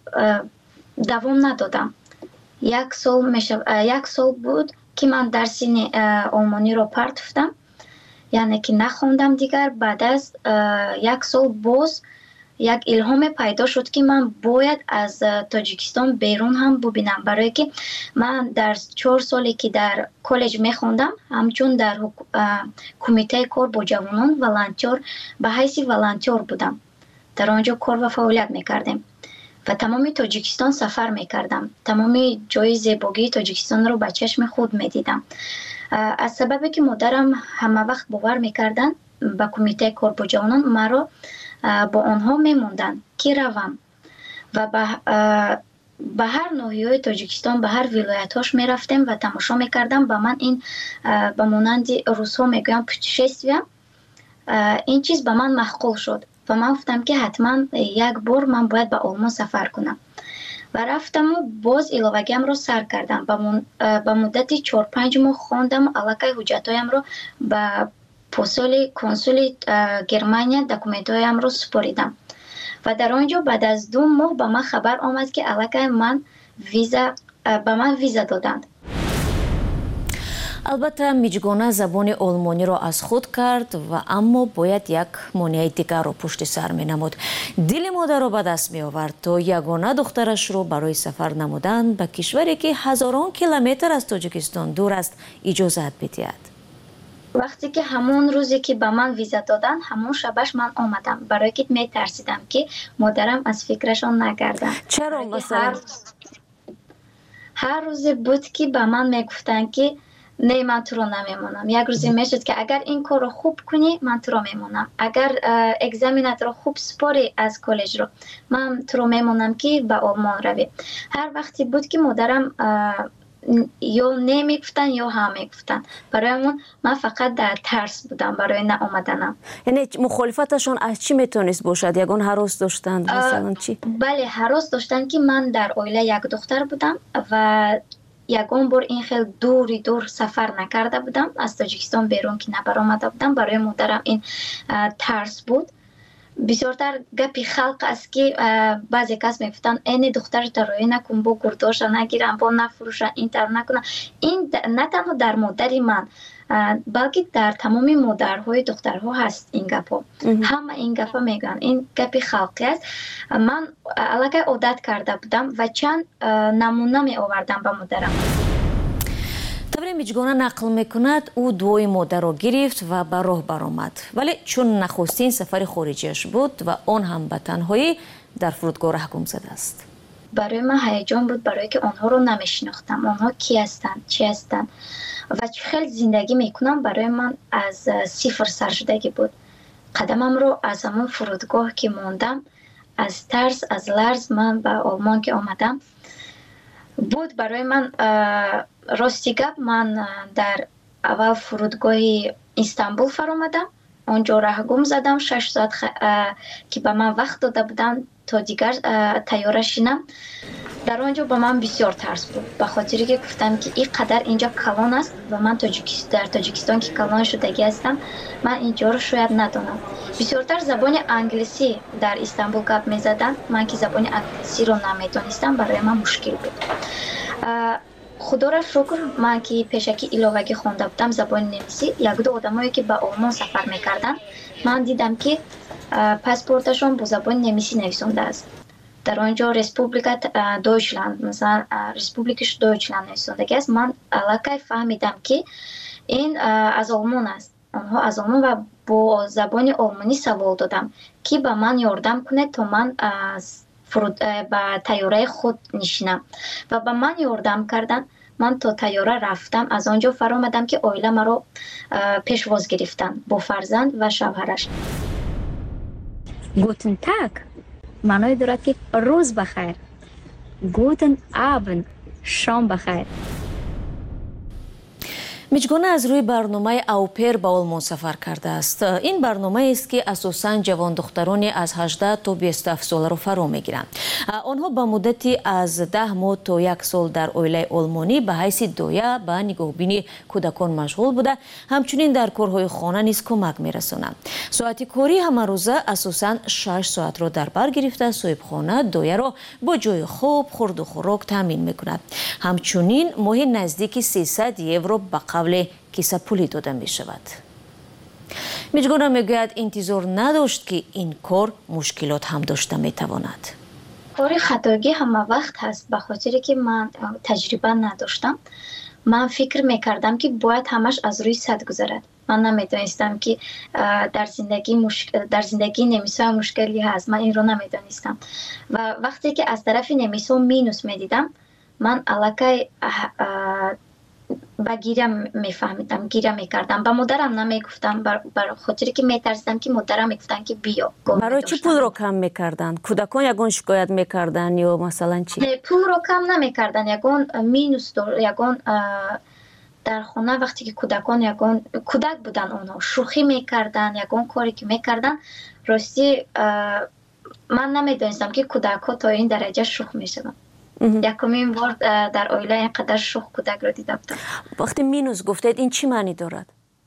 دوام ندادم. یک سال میشه یک سال بود که من درس آلمانی رو پرتفتم، یعنی که نخوندم دیگر. بعد از یک سال باز یک الهام پیدا شد که من باید از تاجیکستان بیرون هم ببینم، برای که من در چهار سالی که در کالج میخوندم همچون در کمیته کار با جوانان والنتیر به حیث والنتیر بودم. در آنجا کار و فعالیت میکردیم و تمام تاجیکستان سفر میکردم. تمام جای زیبایی تاجیکستان رو به چشم خود میدیدم. از سببی که مادرم همه وقت باور میکردن به کمیته کار با جوانان مرا با آنها میموندن که روم و به هر ناحیه تاجیکستان به هر ولایتاش میرفتم و تماشا میکردم. به من این به مانند روس‌ها میگویم پوتشستویم، این چیز به من معقول شد و من گفتم که حتما یک بار من باید به آلمان سفر کنم و رفتم و باز ایلاوگیم رو سر کردم. به مدتی چهار پنج ماه خواندم. الکی حجتایم رو به پستال کنسول گرمانیا دکومنتایم رو سپاریدم و در آنجا بعد از دو ماه به من خبر آمد که الکی من ویزا به من ویزا دادند. البته میجگانه زبان آلمانی را از خود کرد و اما باید یک مانع دیگر را پشت سر می نمود. دل مادر را به دست می آورد تا یگانه دخترش را برای سفر نمودن به کشوری که هزاران کیلومتر از تاجیکستان دور است اجازت بدهد. وقتی که همون روزی که به من ویزا دادن همون شبش من آمدم، برای که می ترسیدم که مادرم از فکرشان نگردن. چرا مثلا؟ هر, هر روزی بود که به من می گفتن که نه من تو رو نمیمونم. یک روزی میشد که اگر این کار رو خوب کنی من تو رو میمونم، اگر اگزامینات رو خوب سپاری از کالج رو من تو رو میمونم که به آلمان روی. هر وقتی بود که مادرم یا نمیگفتن یا هم میگفتن، برایمون من فقط در ترس بودم برای نه آمدنم. یعنی مخالفتشون از چی میتونست باشد؟ یگان هراس داشتند مثلا چی؟ بله هراس داشتن که من در عائله یک دختر بودم و یگان بار این خیلی دوری دور سفر نکرده بودم، از تاجیکستان بیرون که نبر آمده بودم. برای مادرم این ترس بود. بسیارتر گپی خلق است که بعضی کس میگفتن این دختر تروی نکن، با گرداش نگیرن، با نفروشن، این تر نکنن. این نه تنها در مادری من بلکه در تمام مادرهای دخترها هست این گپا. همه این گپا میگن، این گپی خلقی است. من علاقه عادت کرده بودم و چند نمونه می آوردم به مادرم. تبری میجگانه نقل میکند او دوی مادر را گرفت و به راه برآمد، ولی چون نخستین سفر خارجیش بود و آن هم به تنهایی در فرودگاه ره گم زده است. برای من هیجان بود، برای که آنها رو نمیشناختم. آنها کی هستند، چی هستند و خیلی زندگی میکنم. برای من از صفر سر شدگی بود. قدمم رو از همون فرودگاه که موندم، از ترس از لرز من به آلمان که آمدم بود. برای من راستی گپ من در اول فرودگاه استانبول فرآمدم، اونجا راه گم زدم. شش ساعت خ... که به من وقت داده بودن تا دیگر تیاره شینم. در آنجا به من بسیار ترس بود، به خاطری که گفتم که این قدر اینجا کلان است و من تاجیکستان در تاجیکستان که کلان شدگی هستم، من اینجا رو شاید ندانم. بسیارتر زبان انگلیسی در استانبول گپ میزدن، من که زبان انگلیسی رو نمیدانستم، برای من مشکل بود. خدا را شکر من که پیشکی علاوگی خوانده بودم زبان نمیسی، یک دو آدمایی که به آلمان سفر میکردن من دیدم که پاسپورتشون با زبان نمیسی نویسنده است. در آنجا رسپوبلیکت دویچلند، مثلا رسپوبلیکش دویچلند نویسنده است. من علاقه فهمیدم که این از آلمان است. آنها از آلمان و با زبان آلمانی سوال دادم که به من یاردم کنه تا من از فرود به تیاره خود نشینم و به من یاردم کردن. من تا تیاره رفتم، از آنجا فرآمدم که عائله مرا پیشواز گرفتن با فرزند و شوهرش. گوتن تاگ معنای دارد که روز بخیر. گوتن آبند شام بخیر. میجگانه از روی برنامه اوپر به آلمان سفر کرده است. این برنامه است که اساساً جوان دخترانی از هجده تا بیست و هفت ساله را فرا میگیرند. آنها به مدتی از ده ماه تا یک سال در عائله آلمانی به حیث دایه به نگاهبینی کودکان مشغول بوده، همچنین در کارهای خانه نیز کمک میرسانند. ساعت کاری همه روزه اساساً شش ساعت را در بر گرفته صاحبخانه دایه را با جای خواب، خورد و خوراک تامین میکند. همچنین ماهی نزدیک سیصد یورو به قبل کیسه پولی داده می شود. میجگانه میگوید انتظار نداشت که این کار مشکلات هم داشته می تواند. کار خطاگی همه وقت هست، به خاطر که من تجربه نداشتم. من فکر میکردم که باید همش از روی سد گذرد. من نمیدانستم که در زندگی مشکل در زندگی نمیسا مشکلی هست. من این رو نمیدانستم و وقتی که از طرف نمیسا مینوس میدیدم، من علاقه با گیرم میفهمیدم، گیرم میکردم. با مادرم نمیگفتم، بر, بر خاطری که میترسیدم که مادرم میگفتن که بیا. برای چی پول رو کم میکردن؟ کودکان یگان شکایت میکردن یا مثلا چی؟ نه، پول رو کم نمیکردن. یگان مینوس دار، یگان در خونه وقتی که کودکان یگان کودک بودن، اونها شوخی میکردن، یگان کاری که میکردن. راستی من نمیدونستم که کودک ها تا این درجه شوخ میشدن. یکمین بار در عائله اینقدر شوخ کودک رو دیده بودم. وقتی مینوس گفتید این چی معنی دارد؟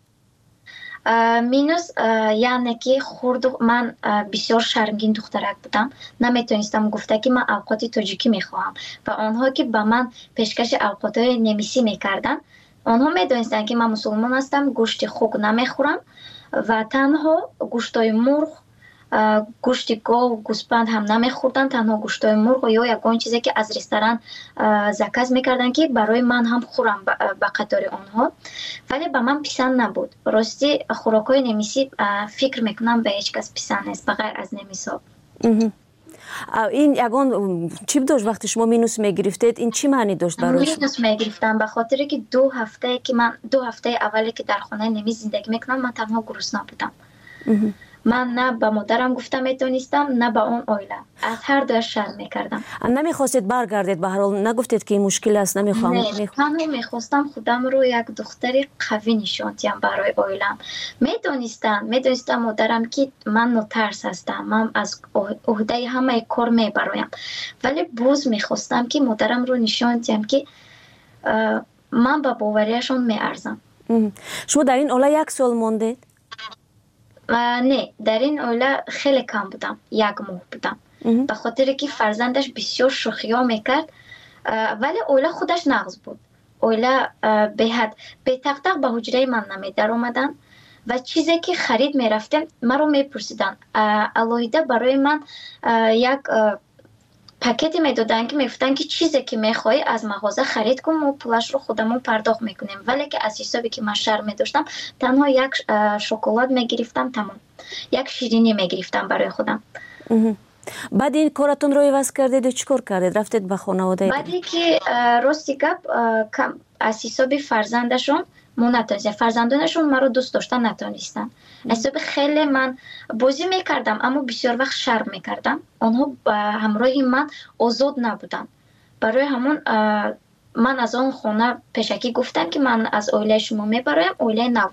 مینوس یعنی که خورد. من بسیار شرمگین دخترک بودم، نمیتونستم گفته که من اوقات تاجیکی میخواهم و آنها که به من پیشکش اوقات نمیسی میکردن آنها میدونستند که من مسلمان هستم، گوشت خوک نمیخورم و تنها گوشتای مرغ، گوشت گاو، گوسفند هم نمیخوردن، تنها گوشتای مرغ یا یگان چیزی که از رستوران زکاز میکردن که برای من هم خورم به قطار آنها، ولی به من پسند نبود. راستی خوراکای نمیسی فکر میکنم به هیچ کس پسند نیست بغیر از نمیسا. این یگان چی داشت وقتی شما مینوس میگرفتید؟ این چی معنی داشت برای شما؟ مینوس میگرفتم به خاطر که دو هفته که من دو هفته اولی که در خانه نمی زندگی میکنم من تنها گرسنه بودم. من نه به مادرم گفتم میتونستم نه به اون اویله، از هر دو شرم میکردم. نمیخواستید برگردید؟ به هر حال نگفتید که این مشکل است نمیخوام؟ نه، تنها میخواستم خودم رو یک دختری قوی نشان دهم برای اویلم. میدونستم میدونستم مادرم که من نوترس هستم، من از عهده همه کار میبرایم، ولی باز میخواستم که مادرم رو نشان دهم که من به باوریشون میارزم. شما در این اوله یک سال موندید؟ نه، در این اوله خیلی کم بودم، یک ماه بودم، به خاطر که فرزندش بسیار شوخی ها میکرد، ولی اوله خودش نغز بود. اوله به حد به تق تق به حجره من نمی در اومدن و چیزی که خرید میرفتم من رو میپرسیدن. الهیده برای من یک پاکتی میدادن که میفتن که چیزی که میخوای از مغازه خرید کن، ما پولش رو خودمون پرداخت میکنیم، ولی که از حسابی که من شرم میداشتم تنها یک شکلات میگرفتم، تمام یک شیرینی میگرفتم برای خودم. بعد این کارتون رو عوض کردید و چیکار کردید؟ رفتید به خانواده؟ بعدی که راستی گپ از حسابی فرزندشون ما نتونستم، فرزندانشون مرا دوست داشتن نتونستن. حساب خیلی من بازی میکردم اما بسیار وقت شرم میکردم، آنها همراه من آزاد نبودن. برای همون من از آن خانه پیشکی گفتم که من از اویله شما میبرایم، اویله نو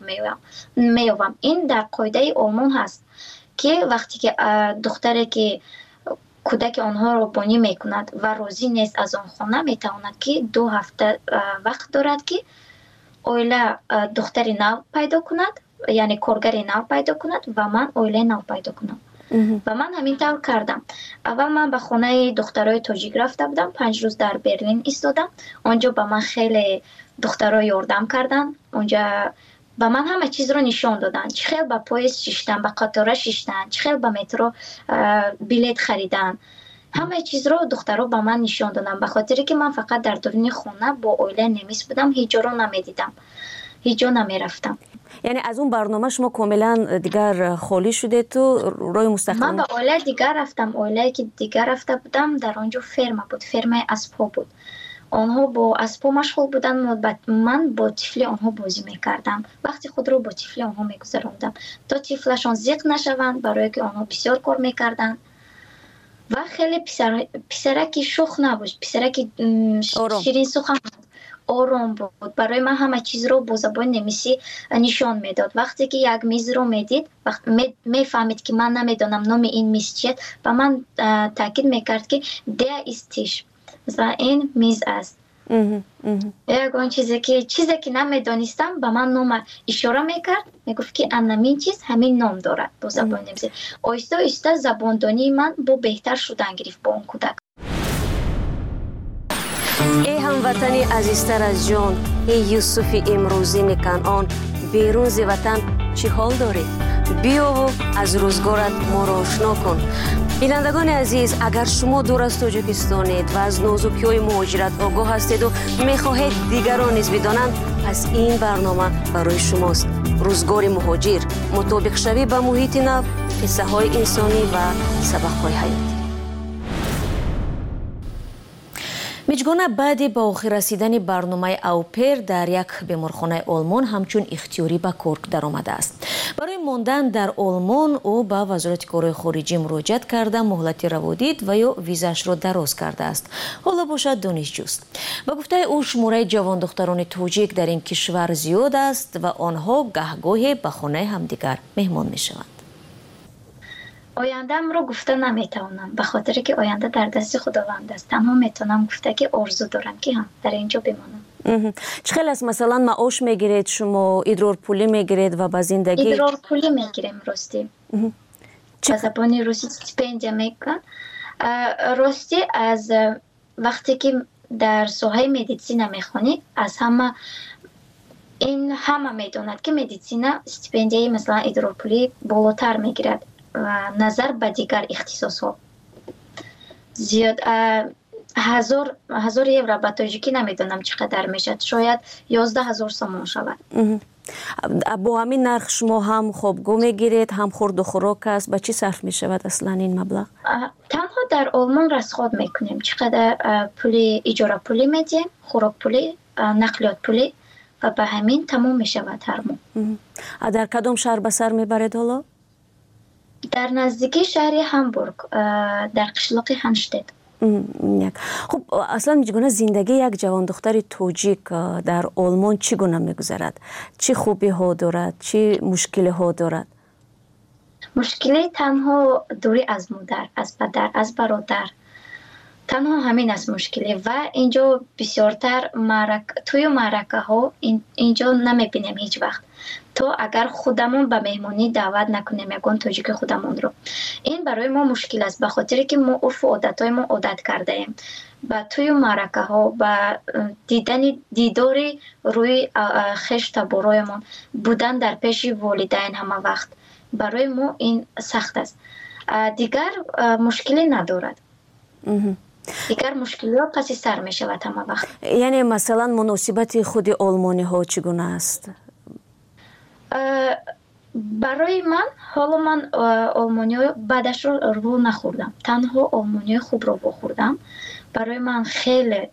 میوم. این در قاعده آلمان هست که وقتی که دختری که کودک آنها رو بانی میکند و راضی نیست از آن خانه، میتواند که دو هفته وقت دارد که اویله دختری نو پیدا کند، یعنی کارگری نو پیدا کند و من اویله نو پیدا کنم. و من همین طور کردم. اول من به خانه دخترای تاجیک رفته بودم، پنج روز در برلین ایستادم. آنجا به من خیلی دخترای یاردم کردن، اونجا به من همه چیز رو نشان دادن، چه خیلی به پاییز شیشتن، به قطار شیشتن، چه خیلی به مترو بلیت خریدن، همه چیز رو دخترها به من نشان دادن. به خاطر که من فقط در درون خونه با اویله نمیس بودم، هیچ جا رو نمیدیدم، هیچ جا نمیرفتم. یعنی از اون برنامه شما کاملا دیگر خالی شده تو روی مستقیم؟ من به اویله دیگر رفتم. اویله که دیگر رفته بودم در آنجا فرما بود، فرمای اسبا بود. آنها با اسبا مشغول بودن، من با طفلی آنها بازی میکردم. وقتی خود رو با طفلی آنها میگذراندم تا طفلشان زیق نشوند، برای که آنها بسیار کار میکردن و خیلی پسر پسرکی شوخ نبود، پسرکی شیرین سخن آرام بود. برای من همه چیز رو با زبان نمیسی نشان میداد. وقتی که یک میز رو میدید، وقتی میفهمید که من نمیدونم نام این میز چیه، و من تاکید میکرد که ده استیش، مثلا این میز است. یکان چیزی که چیزی که نمیدونستم به من نام اشاره میکرد، میگفت که همین چیز همین نام دارد با زبان نمیسی. آیسته آیسته زباندانی من با بهتر شدن گرفت با اون کودک. ای هموطنی عزیزتر از جان، ای یوسف امروزین کنعان، بیرون ز وطن چی حال داری؟ بیا و از روزگارت ما را آشنا کن. بینندگان عزیز، اگر شما دور از تاجیکستانید و از نازکی‌های مهاجرت آگاه هستید و میخواهید دیگران نیز بدانند، پس این برنامه برای شماست. روزگار مهاجر، مطابق شوی به محیط نو، قصه های انسانی و سبق های حیاتی. میجگانه بعد با آخر رسیدن برنامه اوپر در یک بیمارخانه آلمان همچون اختیاری به کار در آمده است. برای ماندن در آلمان او به وزارت کارهای خارجی مراجعت کرده، مهلت روا دید و یا ویزاش را دراز کرده است. حالا باشد دانشجوست. به گفته او شماره جوان دختران تاجیک در این کشور زیاد است و آنها گهگاهی به خانه همدیگر مهمان میشوند. آینده‌ام رو گفته نمیتونم، به خاطر که آینده در دست خداوند است. تنها میتونم گفته که آرزو دارم که هم در اینجا بمانم. چه خیلی است؟ مثلا معاش میگیرید شما، ادرار پولی میگیرید و با زندگی؟ ادرار پولی میگیریم راستی. به زبان روسی استیپندیا میگن. راستی از وقتی که در ساحه مدیسین میخونید، از همه این همه میداند که مدیسینا استیپندیای مثلا ادرارپولی بالاتر میگیرد نظر به دیگر اختصاص ها. زیاد هزار هزار یورو با تاجیکی نمیدونم چقدر میشد، شاید یازده هزار سومون شود. با همین نرخ شما هم خوابگاه میگیرید، هم خورد و خوراک است، به چی صرف میشود اصلا این مبلغ؟ تنها در آلمان رصد میکنیم چقدر پولی اجاره پولی میدیم، خوراک پولی، نقلیات پولی و به همین تمام میشود هر ماه. در کدام شهر به سر میبرید حالا؟ در نزدیکی شهر هامبورگ، در قشلاق هانشتت. خب اصلا چگونه زندگی یک جوان دختر توجیک در آلمان چگونه میگذرد؟ چی خوبی ها دارد؟ چی مشکلی ها دارد؟ مشکلی تنها دوری از مادر، از پدر، از برادر، تنها همین است مشکلی. و اینجا بسیارتر معرک توی معرکه ها اینجا نمیبینیم هیچ وقت. تو اگر خودمون به مهمانی دعوت نکنیم یکون تاجیک خودمون رو، این برای ما مشکل است، به خاطر که ما عرف و عادتهای ما عادت کرده ایم با توی معرکه ها با دیدن دیداری روی خشت برایمون بودن در پیش والدین همه وقت، برای ما این سخت است. دیگر مشکلی ندارد. دیگر مشکلی ها پس سر می شود همه وقت. یعنی مثلا مناسبت خود آلمانی ها چگونه است؟ برای من حالا من آلمانی ها بعدش رو رو نخوردم، تنها آلمانی خوب رو بخوردم. برای من خیلی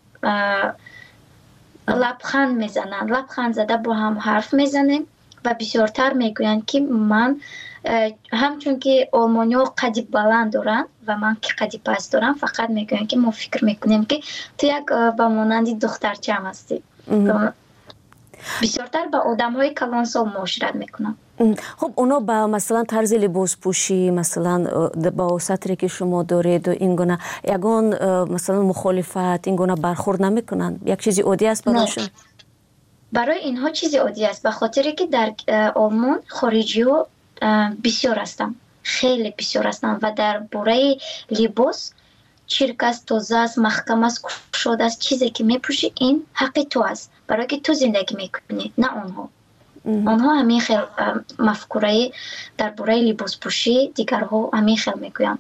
لبخند میزنن، لبخند زده با هم حرف میزنیم و بسیارتر میگویند که من همچون که آلمانی ها قدی بلند دارن و من که قدی پست دارم، فقط میگویند که ما فکر میکنیم که تو یک با مانندی دخترچه هم هستی. بسیارتر با آدم های کلانسال معاشرت میکنن. خب اونا با مثلا طرز لباس پوشی، مثلا با سطری که شما دارید و این گونه یگان مثلا مخالفت این گونه برخورد نمیکنن؟ یک چیزی عادی است برایشون؟ برای اینها چیزی عادی است، به خاطر که در آلمان خارجی ها بسیار هستن، خیلی بسیار هستن و در باره لباس چرک است، تازه است، محکم است، کشاده است، چیزی که میپوشی این حق تو است، برای که تو زندگی میکنی، نه آنها. آنها همین خیلی مفکوره در باره لباس پوشی دیگرها همین خیلی میگویند.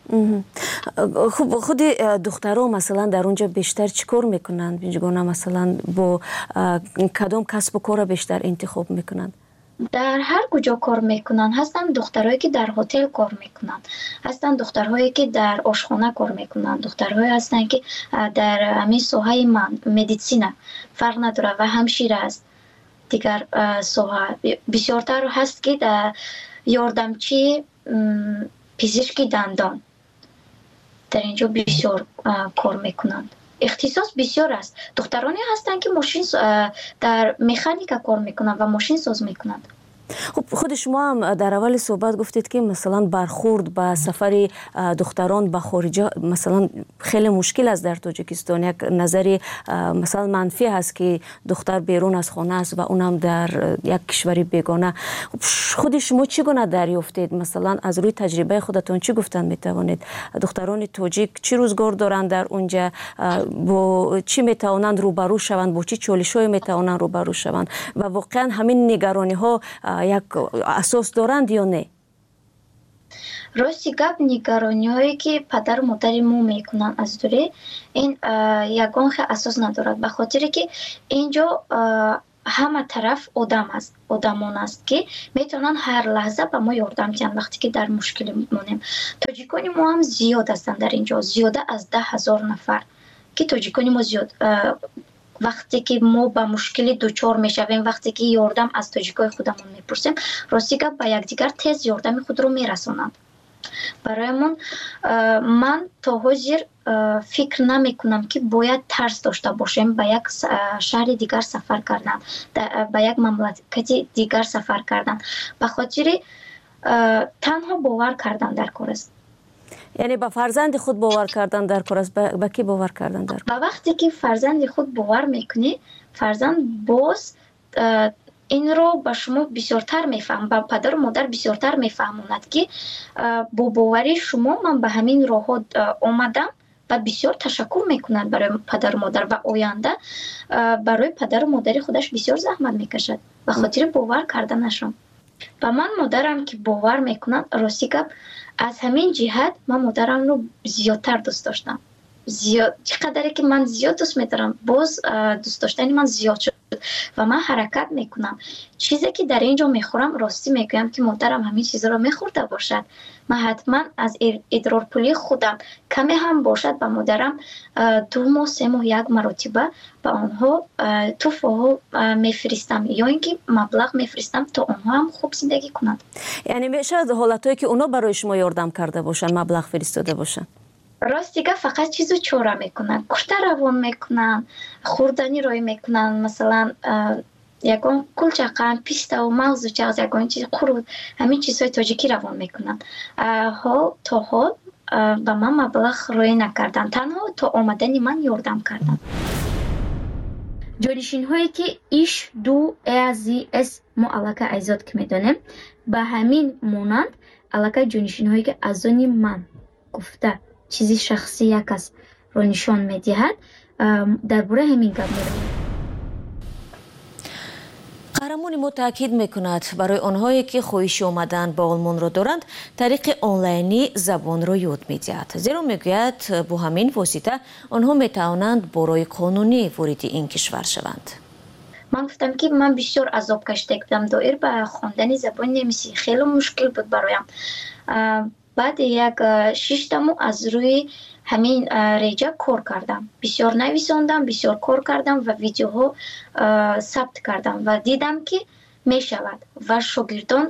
خب خود دخترها مثلا در اونجا بیشتر چیکار میکنند؟ بینجگونه مثلا با کدام کسب و کار بیشتر انتخاب میکنند؟ در هر کجا کار میکنن. هستن دخترهایی که در هتل کار میکنن، هستن دخترهایی که در آشخانه کار میکنن، دخترهایی هستن که در همین ساحه من مدیسینا فرق نداره و همشیره است. دیگر ساحه بسیارتر هست که در یاردمچی پزشکی دندان در اینجا بسیار کار میکنند. اختصاص بسیار است. دخترانی هستند که ماشین در مکانیکا کار میکنند و ماشین ساز میکنند. خب خود شما هم در اول صحبت گفتید که مثلا برخورد با سفر دختران به خارج مثلا خیلی مشکل است در تاجیکستان. یک نظری مثلا منفی هست که دختر بیرون از خانه است و اونم در یک کشوری بیگانه. خود شما چگونه دریافتید؟ مثلا از روی تجربه خودتون چی گفتن میتوانید؟ دختران تاجیک چی روزگار دارند در اونجا؟ با چی میتوانند روبرو شوند؟ با چی چالش‌هایی میتوانند روبرو شوند؟ و واقعا همین نگرانی ها یک اساس دارند یا نه؟ راستی گپ نگرانی هایی که پدر و مادر ما میکنن از دوره این یگان خیلی اساس ندارد، به خاطر که اینجا همه طرف آدم است، آدمان است که میتونن هر لحظه به ما یاردم کنن وقتی که در مشکل مونیم. تاجیکانی ما هم زیاد هستن در اینجا، زیاده از ده هزار نفر که تاجیکانی ما زیاد وقتی که ما با مشکلی دوچار میشویم، وقتی که یاردم از تاجیکای خودمون میپرسیم، راستی که با یکدیگر تیز یاردم خود رو میرسونند. برایمون من تا حاضر فکر نمی کنم که باید ترس داشته باشیم با یک شهر دیگر سفر کردن، با یک مملکت دیگر سفر کردن، به خاطر تنها باور کردن در کار است. یعنی با فرزند خود باور کردن در کار است. با کی باور کردن در کار؟ با وقتی که فرزند خود باور میکنی، فرزند باز این رو به شما بسیارتر میفهم، با پدر و مادر بسیارتر میفهموند که با باوری شما من به همین راه آمدم و بسیار تشکر میکنند برای پدر و مادر و آینده برای پدر و مادر خودش بسیار زحمت میکشد به خاطر باور کردنشان. و من مادرم که باور میکنم راستی گپ از همین جهت من مادرم رو زیادتر دوست داشتم. زیاد چقدر که من زیاد دوست می‌دارم باز دوست داشتن من زیاد شد و من حرکت میکنم. چیزی که در اینجا میخورم راستی میگم که مادرم همین چیزا رو میخورده باشد. من حتما از ادرار پولی خودم کمی هم باشد به مادرم دو ماه سه ماه یک مرتبه به آنها تحفه ها میفرستم یا اینکه مبلغ میفرستم تا آنها هم خوب زندگی کنند. یعنی میشه حالتایی که اونا برای شما یاردم کرده باشن مبلغ فرستاده باشن؟ راست دیگه فقط چیزو چوره میکنن، کشته روان میکنن، خوردنی روی میکنن، مثلا یکان کلچقن، پیسته و مغز و چغز یکان چیز قرود همین چیزهای تاجیکی روان میکنن. ها تا حال به من مبلغ روی نکردن، تنها تا آمدنی من یاردم کردن. جانشین هایی که ایش دو ازی اس ما علاقه ایزاد که میدانیم به همین مونند علاقه جانشین هایی که از آنی من گفته چیزی شخصی یک کس رو نشان میدهد درباره همین گپ می‌رود. قهرمان ما تاکید میکند برای آنهایی که خواهش آمدن به آلمان را دارند طریق آنلاینی زبان را یاد میدهد، زیرا میگوید با همین واسطه آنها میتوانند برای قانونی وارد این کشور شوند. من گفتم که من بسیار عذاب کشیده بودم دایر به خواندن زبان نمیسی، خیلی مشکل بود برایم. بعد یک شش ماه از روی همین ریجا کار کردم، بسیار نویساندم، بسیار کار کردم و ویدیوها ثبت کردم و دیدم که می شود و شاگردان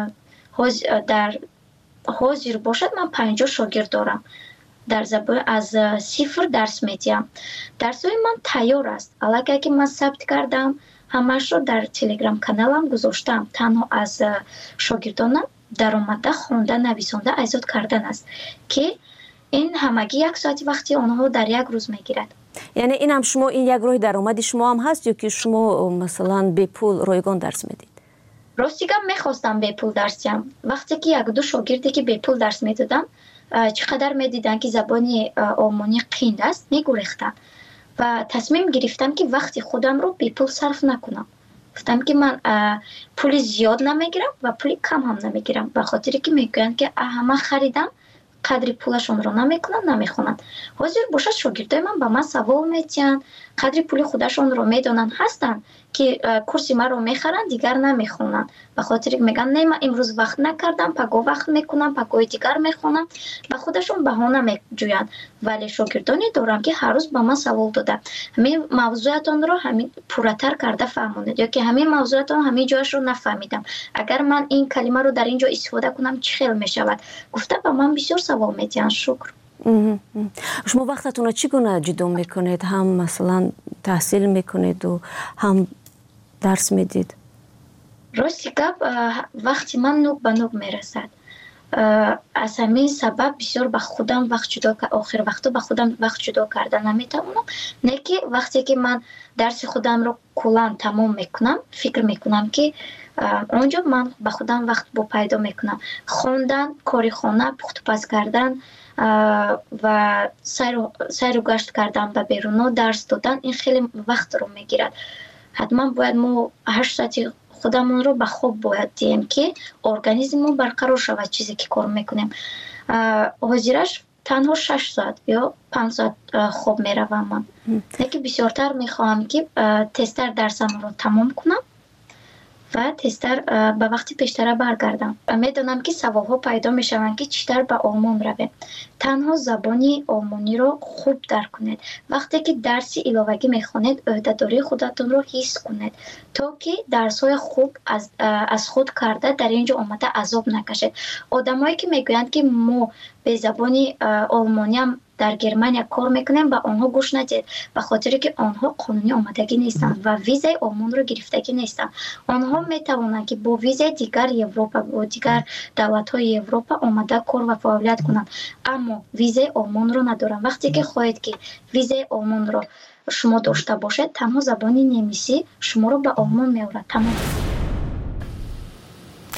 در حاضر باشد. من پنجاه شاگرد دارم در زبان از صفر درس میدیم. درسای من تیار است، علاقه که من ثبت کردم همش رو در تلگرام کانالم گذاشتم. تنها از شاگردانم در آمده خوانده نویسانده ایجاد کردن است که این همگی یک ساعت وقتی آنها در یک روز میگیرد. یعنی این هم شما این یک راه درآمد شما هم هست یا که شما مثلا به پول رایگان درس میدید؟ راستیگم میخواستم به پول درس دهم. وقتی که یک دو شاگردی که به پول درس میدادم چقدر میدیدن که زبانی آلمانی قین است میگریختن و تصمیم گرفتم که وقتی خودم رو به پول صرف نکنم. گفتم که من پول زیاد نمیگیرم و پول کم هم نمیگیرم به خاطر که میگویند که همه خریدم قدری پولشون رو نمیکنن نمیخونن. حاضر باشد شاگردای من به من سوال میتین قدری پول خودشون رو میدونن هستن که کورسی من رو میخرن دیگر نمیخونن به خاطر که میگن نه من امروز وقت نکردم پگاه وقت میکنم پگاه دیگر میخونم به خودشون بهانه میجوین. ولی شاگردانی دارم که هر روز به من سوال داده همین موضوعتون رو همین پورتر کرده فهمونید یا که همین موضوعتون همین جایش رو نفهمیدم، اگر من این کلمه رو در اینجا استفاده کنم چه خیلی میشود. گفته به من بسیار سوال میتین. شکر. شما وقتتون رو چگونه جدا میکنید؟ هم مثلا تحصیل میکنید و هم درس میدید؟ راستی گپ وقتی من نوک به نوک میرسد از همین سبب بسیار به خودم وقت جدا که آخر وقتا به خودم وقت جدا کردن نمیتونم. نه که وقتی که من درس خودم رو کلا تمام میکنم فکر میکنم که اونجا من به خودم وقت با پیدا میکنم. خواندن، کاری خانه، پخت پز کردن و سیر و گشت کردن به بیرون درس دادن این خیلی وقت رو میگیرد. حتما باید ما هشت ساعتی خودمون رو به خواب باید دیم که ارگانیسممون برقرار شود چیزی که کار میکنیم. حاضرش تنها شش ساعت یا پنج ساعت خواب میروم من. لیکن بسیارتر میخواهم که تستر درسم رو تمام کنم و تستر به وقتی پیشتر برگردم. میدونم که سوالها پیدا میشوند که چطور به آلمان رویم. تنها زبانی آلمانی رو خوب درک کنید. وقتی که درسی علاوگی میخوانید عهده‌داری خودتون رو حس کنید تا که درس‌های خوب از از خود کرده در اینجا آمده عذاب نکشید. آدمایی که میگویند که ما به زبانی آلمانی هم در گرمانیا کار میکنیم با آنها گوش ندید به خاطر که آنها قانونی آمدگی نیستند و ویزای آلمان رو گرفتگی نیستند. آنها میتوانند که با ویزای دیگر اروپا و دیگر دولت‌های اروپا آمده کار و فعالیت کنند اما ویزای آلمان رو ندارند. وقتی که خواهید که ویزای آلمان رو شما داشته باشید تنها زبانی نمیسی شما رو به آلمان میآورد. تمام.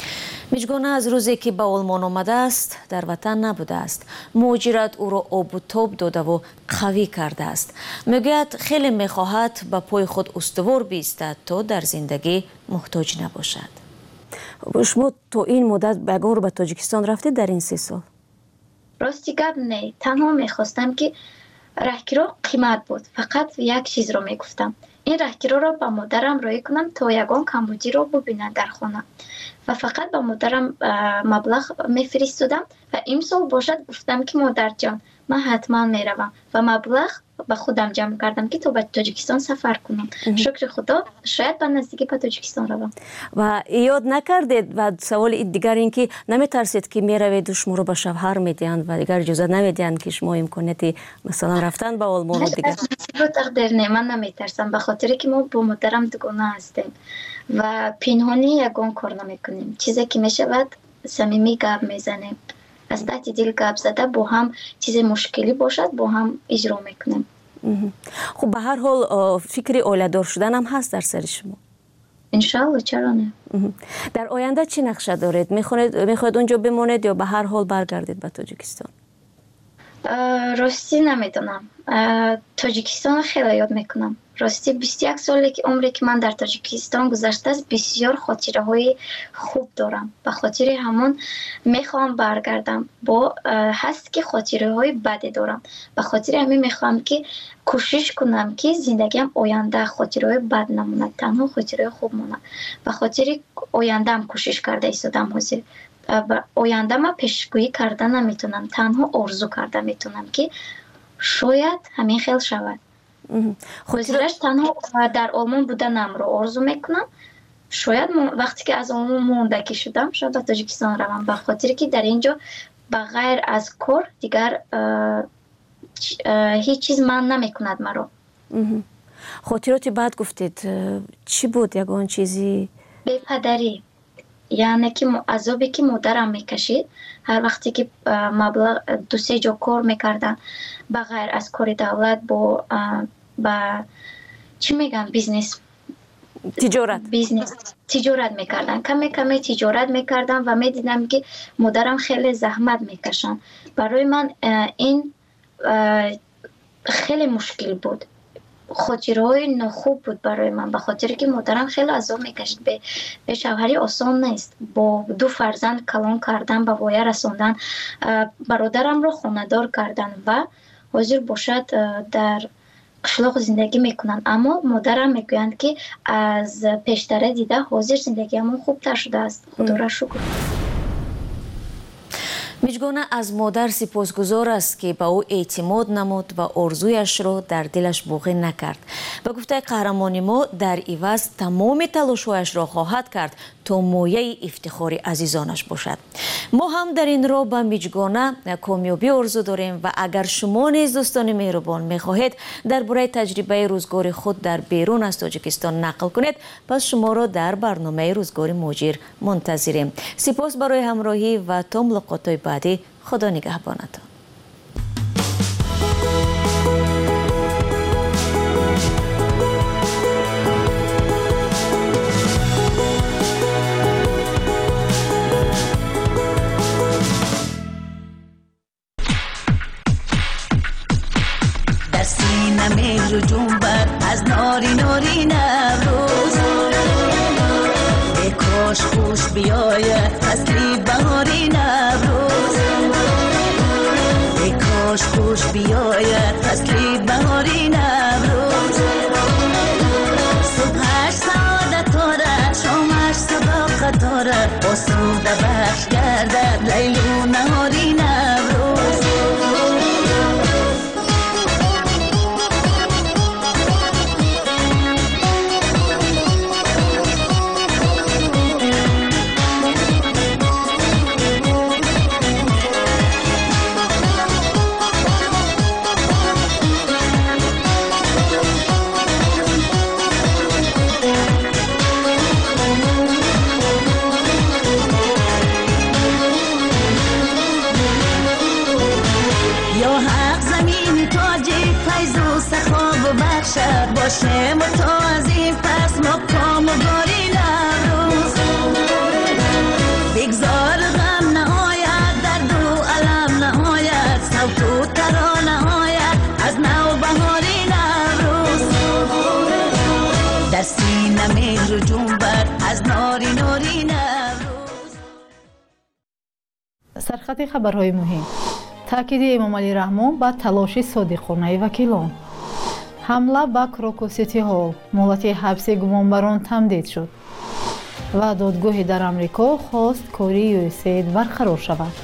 میجگانه از روزی که به آلمان آمده است در وطن نبوده است. مهاجرت او را آب و تاب داده و قوی کرده است. میگوید خیلی میخواهد به پای خود استوار بایستد تا در زندگی محتاج نباشد. شما تو این مدت بگار به تاجیکستان رفتید در این سه سال؟ راستی گپ نه، تنها میخواستم که راهگیرا قیمت بود. فقط یک چیز رو میگفتم، این راهگیرا رو با مادرم رای کنم تا یگان کمبودی رو ببینن در خانه و فقط با مادرم مبلغ میفرستادم و امسال باشد گفتم که مادر جان من حتما میروم و مبلغ با خودم جمع کردم که تا به تاجیکستان سفر کنم. شکر خدا شاید به نزدیکی به تاجیکستان روم. و یاد نکردید و سوال دیگر این که نمیترسید که میروید و شما رو به شوهر میدهند و دیگر اجازه نمیدهند که شما امکانیتی مثلا رفتن به آلمان و دیگر؟ رو تقدیر نه، من نمیترسم به خاطر که ما با مادرم دوگانه هستیم و پنهانی یگان کار نمیکنیم. چیزی که میشود صمیمی گپ میزنیم، از تحت دل گپ زده با هم چیز مشکلی باشد با هم اجرا میکنیم. خب به هر حال فکر اولادار شدن هم هست در سر شما؟ انشالله، چرا نه. در آینده چی نقشه دارید؟ میخواید میخواید اونجا بمانید یا به هر حال برگردید به تاجیکستان؟ راستی نمیدونم. تاجیکستان خیلی یاد میکنم. راستی بیست و یک سالی که عمری که من در تاجیکستان گذشته است بسیار خاطره های خوب دارم. به خاطر همون میخوام برگردم. با هست که خاطره های بدی دارم. به خاطر همین میخوام که کوشش کنم که زندگیم آینده خاطره های بد نمونه، تنها خاطره خوب مونه. به خاطر آینده هم کوشش کرده ایستادم حاضر. آینده ما پیشگویی کرده نمیتونم، تنها آرزو کرده میتونم که شاید همین خیلی شود. خاطرش تنها در آلمان بودنم رو آرزو میکنم. شاید وقتی که از آلمان موندگی شدم شاید به تاجیکستان روم، به خاطر که در اینجا بغیر از کار دیگر هیچ چیز من نمیکند مرا. خاطراتی بعد گفتید چی بود یگان چیزی؟ به پدری، یعنی که عذابی که مادرم میکشید هر وقتی که مبلغ دو سه جا کار میکردن بغیر از کار دولت با با چی میگم بیزنس تجارت بیزنس تجارت میکردن، کمی کمی تجارت میکردن و میدیدم که مادرم خیلی زحمت میکشن. برای من این خیلی مشکل بود، خاطرهای نخوب بود برای من، به خاطر که مادرم خیلی عذاب میکشید. به, به شوهری آسان نیست، با دو فرزند کلان کردن، به وایه رساندن، برادرم رو خانه‌دار کردن و حاضر باشد در قشلاق زندگی میکنن. اما مادرم میگویند که از پیشتره دیده حاضر زندگی همون خوبتر شده است. خدا را شکر. میجگانه از مادر سپاسگزار است که به او اعتماد نمود و آرزویش را در دلش باقی نکرد. به گفته قهرمان ما در عوض تمام تلاش‌هایش را خواهد کرد تا مایه افتخار عزیزانش باشد. ما هم در این راه به میجگانه کامیابی آرزو داریم و اگر شما نیز دوستان مهربان میخواهید درباره تجربه روزگار خود در بیرون از تاجیکستان نقل کنید، پس شما را در برنامه روزگار مهاجر منتظریم. سپاس برای همراهی و تا ملاقات‌های بعدی. خدا نگهبانتان. در سینه میل و جنبت از ناری ناری نوروز، ای کاش خوش بیاید فصلی بهاری نوروز، ای کاش خوش بیاید فصلی بهاری نوروز. صبحش سعادت دارد، شامش صداقت دارد، آسوده بخش گردد لیل و نهاری نوروز. باشه متعاظیم پس مقام و باری نوروز، بگذار در سینه مهر و جنبت از ناری ناری نوروز. سرخط خبرهای مهم: تاکید امام علی رحمان با تلاش صادقانه وکیلان. حمله به کروکو سیتی هال، مهلت حبس گمانبران تمدید شد و دادگاهی در امریکا خواست کاری یو اس ای برقرار شود.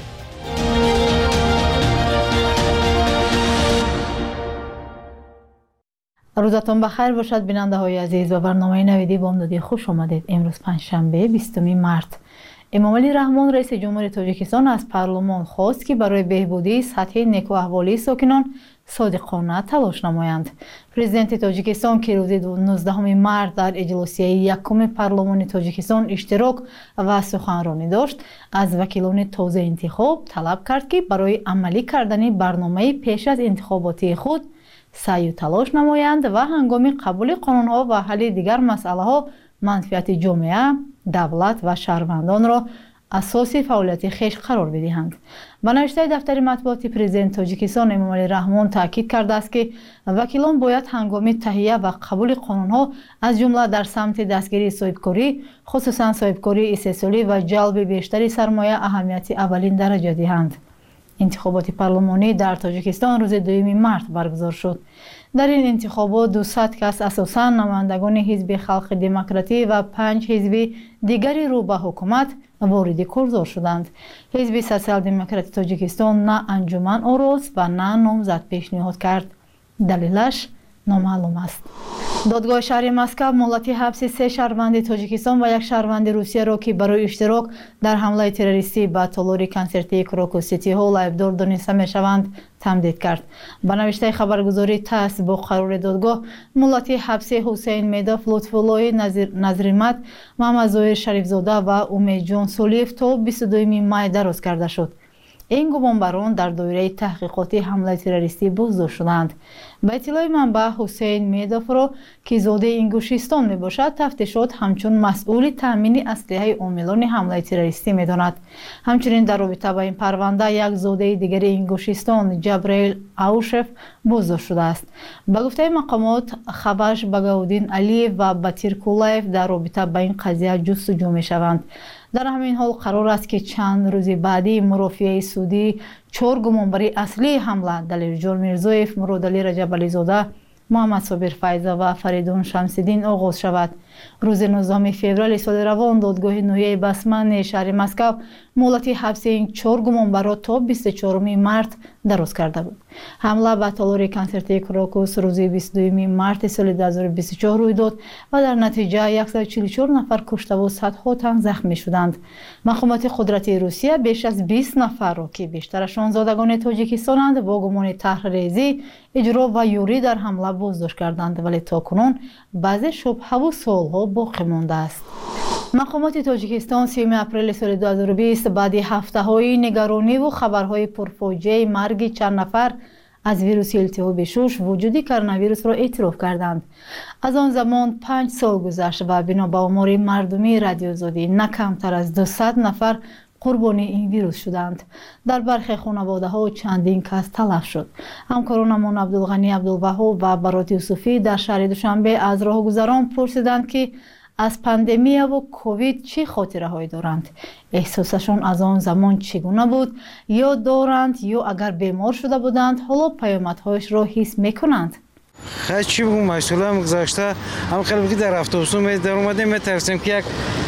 روزتان بخیر باشد بیننده های عزیز و برنامه نویدی بامدادی خوش آمدید. امروز پنجشنبه بیستم مارت. امام علی رحمان رئیس جمهوری تاجیکستان از پارلمان خواست که برای بهبودی سطح نیکو احوالی ساکنان صادقانه تلاش نمایند. پرزیدنت تاجیکستان که روز نوزدهم مارت در اجلاسی یکم پارلمان تاجیکستان اشتراک و سخنرانی داشت، از وکیلان تازه انتخاب طلب کرد که برای عملی کردن برنامه پیش از انتخاباتی خود سعی و تلاش نمایند و هنگام قبول قانون‌ها و حل دیگر مسائل‌ها منفعت جامعه، دولت و شهروندان را اساس فعالیت خویش قرار بدهند. با نوشته دفتر مطبوعات پرزیدنت تاجیکستان امام علی رحمان تاکید کرده است که وکیلان باید هنگام تهیه و قبول قانون‌ها از جمله در سمت دستگیری صاحبکاری، خصوصا صاحبکاری استثماری و جلب بیشتر سرمایه اهمیت اولین درجه دهند. انتخابات پارلمانی در تاجیکستان روز دوم مارت برگزار شد. در این انتخابات دویست کس اساساً نمایندگان حزب خلق دموکراتی و پنج حزب دیگری رو به حکومت وارد کارزار شدند. حزب سوسیال دموکراتی تاجیکستان نه انجمن آراست و نه نامزد پیشنهاد کرد. دلیلش نامعلوم است. دادگاه شهر مسکو مهلت حبس سه شهروند تاجیکستان و یک شهروند روسیه را که برای اشتراک در حمله تروریستی به تالار کنسرتی کروکو سیتی هال ایبدار دانسته میشوند تمدید کرد. با نوشته خبرگزاری تاس با قرار دادگاه مهلت حبس حسین میداف، لطف‌الله نظریمت، محمد ظاهر شریفزاده و امید جان سولیف تا بیست و دوم مای دراز کرده شد. این گمانبران در دایره تحقیقاتی حمله تروریستی بازداشت شدند. به اطلاع منبع حسین میداف را که زاده انگوشیستان می باشد تفتیشات همچون مسئول تامین اسلحه عاملان حمله تروریستی می داند. همچنین در رابطه با این پرونده یک زاده دیگر انگوشیستان جبرئیل اوشف بازداشت شده است. به گفته مقامات خبش بگاودین علی و باتیر کولایف در رابطه با این قضیه جستجو می شوند. در همین حال قرار است که چند روز بعدی مرافعه سعودی چهار گمانبری اصلی حمله دلیرجان میرزایف، مراد علی رجب علیزاده، محمد صابر فیضه و فریدون شمس‌الدین آغاز شود. روز نوزدهم فوریه سال روان دادگاه نویه بسمن شهر مسکو مهلت حبس این چهار گمانبر تا بیست و چهارم مارت دراز کرده بود. حمله به تالار کنسرتی کروکوس روز بیست و دوم مارت سال دو هزار و بیست و چهار روی داد و در نتیجه صد و چهل و چهار نفر کشته و صدها تن زخمی شدند. مقامات قدرتی روسیه بیش از بیست نفر را که بیشترشان زادگان تاجیکستانند با گمان طرح‌ریزی، اجرا و یوری در حمله بازداشت کردند، ولی تاکنون بعضی شبهه و سوالها باقی مانده است. مقامات تاجیکستان سیوم اپریل سال دو هزار و بیست بعد هفته‌های نگرانی و خبرهای پرفاجعه مرگ چند نفر از ویروس التهاب شش وجود کرونا ویروس را اعتراف کردند. از آن زمان پنج سال گذشت و بنا به آمار مردمی رادیوزادی نه کمتر از دویست نفر قربانی این ویروس شدند. در برخی خانواده ها چندین کس تلف شد. همکارانمان عبدالغنی عبدالوهاب و برات یوسفی در شهر دوشنبه از راهگذران پرسیدند که از پاندمی و کووید چه خاطره هایی دارند؟ احساسشان از آن زمان چگونه بود؟ یا دارند یا اگر بیمار شده بودند حالا پیامدهایش را حس میکنند؟ خیلی چی بگم، مسئوله گذاشته هم خیلی بگی در اتوبوس در اومده میترسیم که یک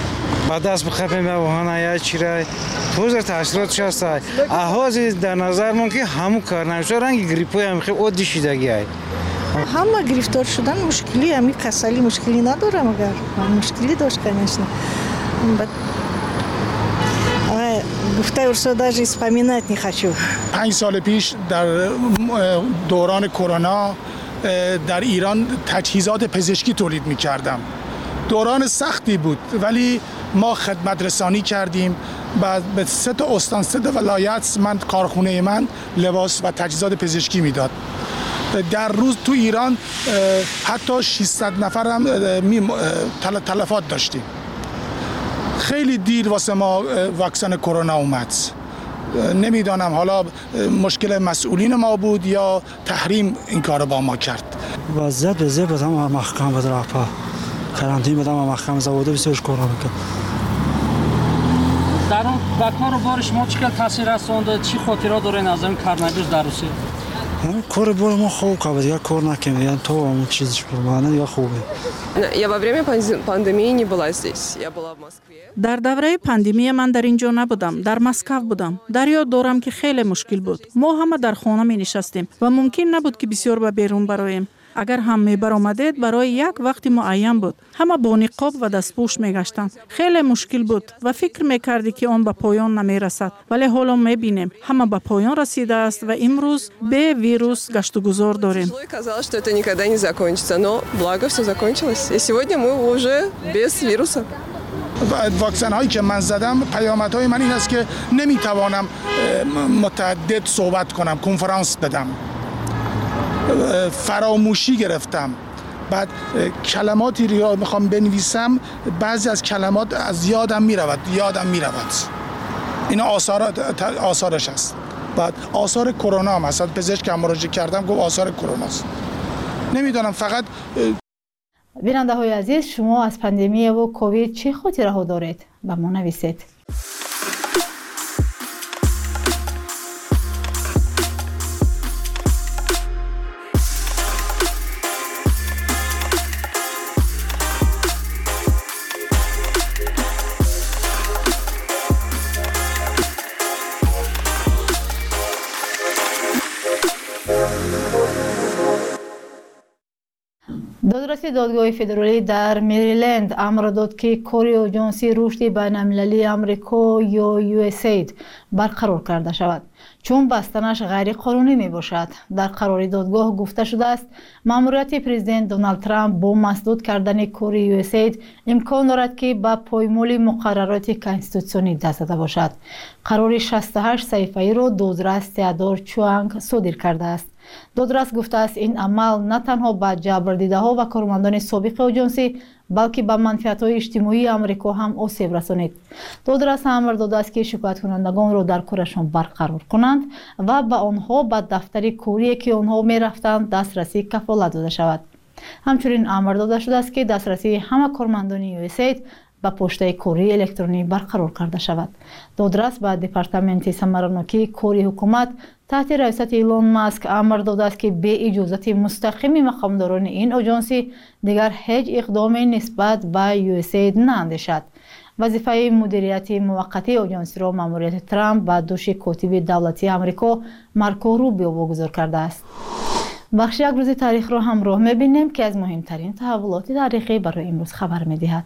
با دست بخفیم به وحانه یا چی رای توزر تحصیلاتش هست احوازی در نظر من که همون کار نمیشه رنگ گریپوی هم خیلی او دیشیدگی های همه گرفتار شدن مشکلی همی کسلی مشکلی ندارم اگر مشکلی داشت конечно. گفته ارسو даже вспоминать не хочу. پنج سال پیش در دوران کرونا در ایران تجهیزات پزشکی تولید می‌کردم. دوران سختی بود ولی ما خدمت رسانی کردیم. بعد به سه تا استان سه تا ولایت من کارخونه من لباس و تجهیزات پزشکی میداد. در روز تو ایران حتی ششصد نفر هم تلفات داشتیم. خیلی دیر واسه ما واکسن کرونا اومد. نمیدانم حالا مشکل مسئولین ما بود یا تحریم این کار با ما کرد. وضعیت بزرگ بود هم محکم بود رفت карантин будам махкам завода бисёр кор мекардам. дар он ба кору бори шумо чӣ кад таъсир расонд, чӣ хотирот доред аз ин карнавирус дар Русия? Кори бори мо хуб қабад, я кор накем, я то ам чиз мана я хубе. Я во время пандемии не была здесь. Я была в Москве. дар давраи пандемия ман дар инҷо набудам, дар Москав будам. дар ёд дорам ки хеле мушкил буд. мо ҳама дар хона менишастем ва мумкин набуд ки бисёр ба берун бароем. агар ҳам мебаромадед барои як вақти муайян буд. ҳама бо ниқоб ва дастпӯш мегаштанд. хеле мушкил буд ва фикр мекардӣ ки он ба поён намерасад. вале ҳоло мебинем ҳама ба поён расидааст ва имрӯз бе вирус гаштугузор дорем. Казалось, что это никогда не закончится, но благо все закончилось. И сегодня мы уже без вируса. واکسن هایی که من زدم پیامدهای من این است که نمیتوانم متعدد صحبت کنم، کنفرانس بدم، فراموشی گرفتم. بعد کلماتی رو میخوام بنویسم، بعضی از کلمات از یادم میرود یادم میرود این آثار آثارش است. بعد آثار کرونا هم هست. پزشک هم مراجعه کردم گفت آثار کرونا است. نمیدونم فقط بیننده های عزیز، شما از پاندمی و کووید چه خاطره ها دارید؟ با ما نویسید. دادرسی دادگاه فدرالی در مریلند امر داد که کاری آژانسی رشد بین‌المللی آمریکا یا یو اس اید برقرار کرده شود، چون بستنش غیر قانونی می باشد. در قرار دادگاه گفته شده است ماموریت پرزیدنت دونالد ترامپ با مسدود کردن کاری یو اس اید امکان دارد که با پایمال مقررات کنستیتوسیونی دست داده باشد. قرار شصت و هشت صفحه‌ای را دادرس تئودور چوانگ صادر کرده است. دادرس گفته است این عمل نه تنها به جبردیده‌ها و کارمندان سابق آژانسی بلکه به منفعت‌های اجتماعی آمریکا هم آسیب رسانید. دادرس امر داده است که شکایت کنندگان را در کارشان برقرار کنند و به آنها به دفتر کاری که آنها می‌رفتند دسترسی کفالت داده شود. همچنین امر داده شده است که دسترسی همه کارمندان یو اس اید به پشته کاری الکترونی برقرار کرده شود. دادرس به دپارتمنت ثمراناکی کاری حکومت تحت رئاست ایلون ماسک امر داده است که به اجازت مستقیم مقامداران این آژانسی دیگر هیچ اقدامی نسبت به یو اس اید ناندیشد. وظیفه مدیریت موقتی آژانسی را ماموریت ترامپ به دوش کاتب دولتی آمریکا مارکو روبیو واگذار کرده است. بخش یک روز تاریخ را همراه می‌بینیم که از مهمترین تحولات تاریخی برای امروز خبر می‌دهد.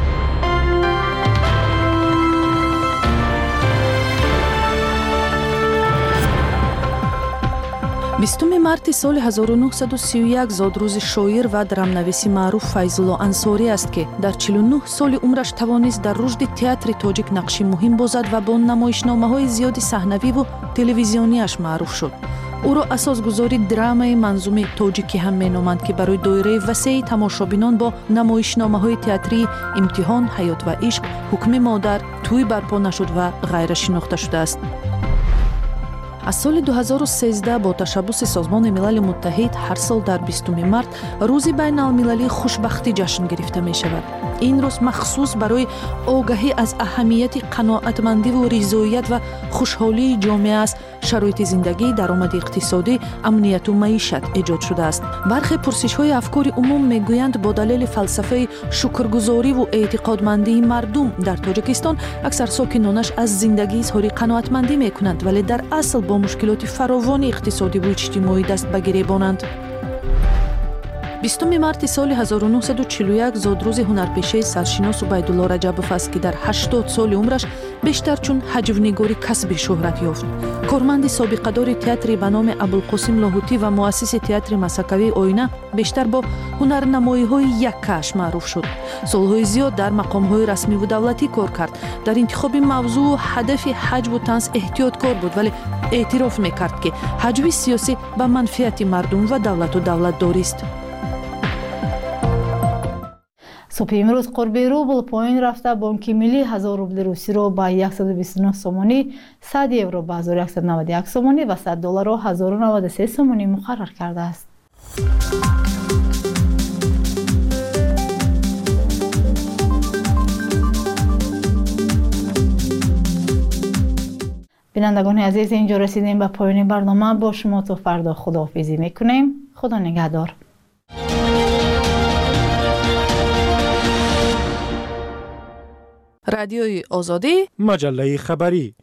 بیستم مارت سال هزار و نهصد و سی و یک زادروز شاعر و درامنویس معروف فیض‌الله انصاری است که در چهل و نه سال عمرش توانست در رشد تئاتر تاجیک نقشی مهم بازد و با نمایشنامه‌های زیاد صحنوی و تلویزیونیش معروف شد. او را اساسگذاری درامای منظومه تاجیکی هم می‌نامند که برای دایره وسیع تماشابینان با نمایشنامه‌های تئاتری امتحان، حیات و عشق، حکم مادر، توی برپا نشد و غیره شناخته شده است. از سال دو هزار و سیزده با تشبث سازمان ملل متحد هر سال در بیستم مارت روز بین المللی خوشبختی جشن گرفته می شود. این روز مخصوص برای آگاهی از اهمیت قناعتمندی و رضایت و خوشحالی جامعه است. شرایط زندگی، درآمد اقتصادی، امنیت و معیشت ایجاد شده است. برخی پرسش‌های افکار عموم میگویند با دلیل فلسفه شکرگزاری و اعتقادمندی مردم در تاجیکستان اکثر ساکنانش از زندگی اظهار قناعتمندی میکنند، ولی در اصل با مشکلات فراوان اقتصادی و اجتماعی دست به گریبانند. بیستم مارت سال هزار و نهصد و چهل و یک زادروز هنرپیشه سرشناس عبیدالله رجبوف است که در هشتاد سال عمرش بیشتر چون هجونگاری کسب شهرت یافت. کارمند سابقه‌دار تئاتر به نام ابوالقاسم لاهوتی و مؤسس تئاتر مسکوی آینه بیشتر با هنرنمایی‌های یککش معروف شد. سالهای زیاد در مقام‌های رسمی و دولتی کار کرد. در انتخاب موضوع و هدف حجب و طنز احتیاطکار بود، ولی اعتراف می‌کرد که حجب سیاسی به منفعت مردم و دولت و دولتداری است. صبح امروز قرب روبل پایین رفته. بانک ملی هزار روبل روسی را با صد و بیست و نه سومانی، صد یورو با هزار و صد و نود و یک سومانی و صد دلار را هزار و نود و سه سومانی مقرر کرده است. بینندگان عزیز، اینجا رسیدیم به پایان برنامه. با شما تا فردا خداحافظی میکنیم. خدا نگهدار. رادیوی آزادی، مجله خبری.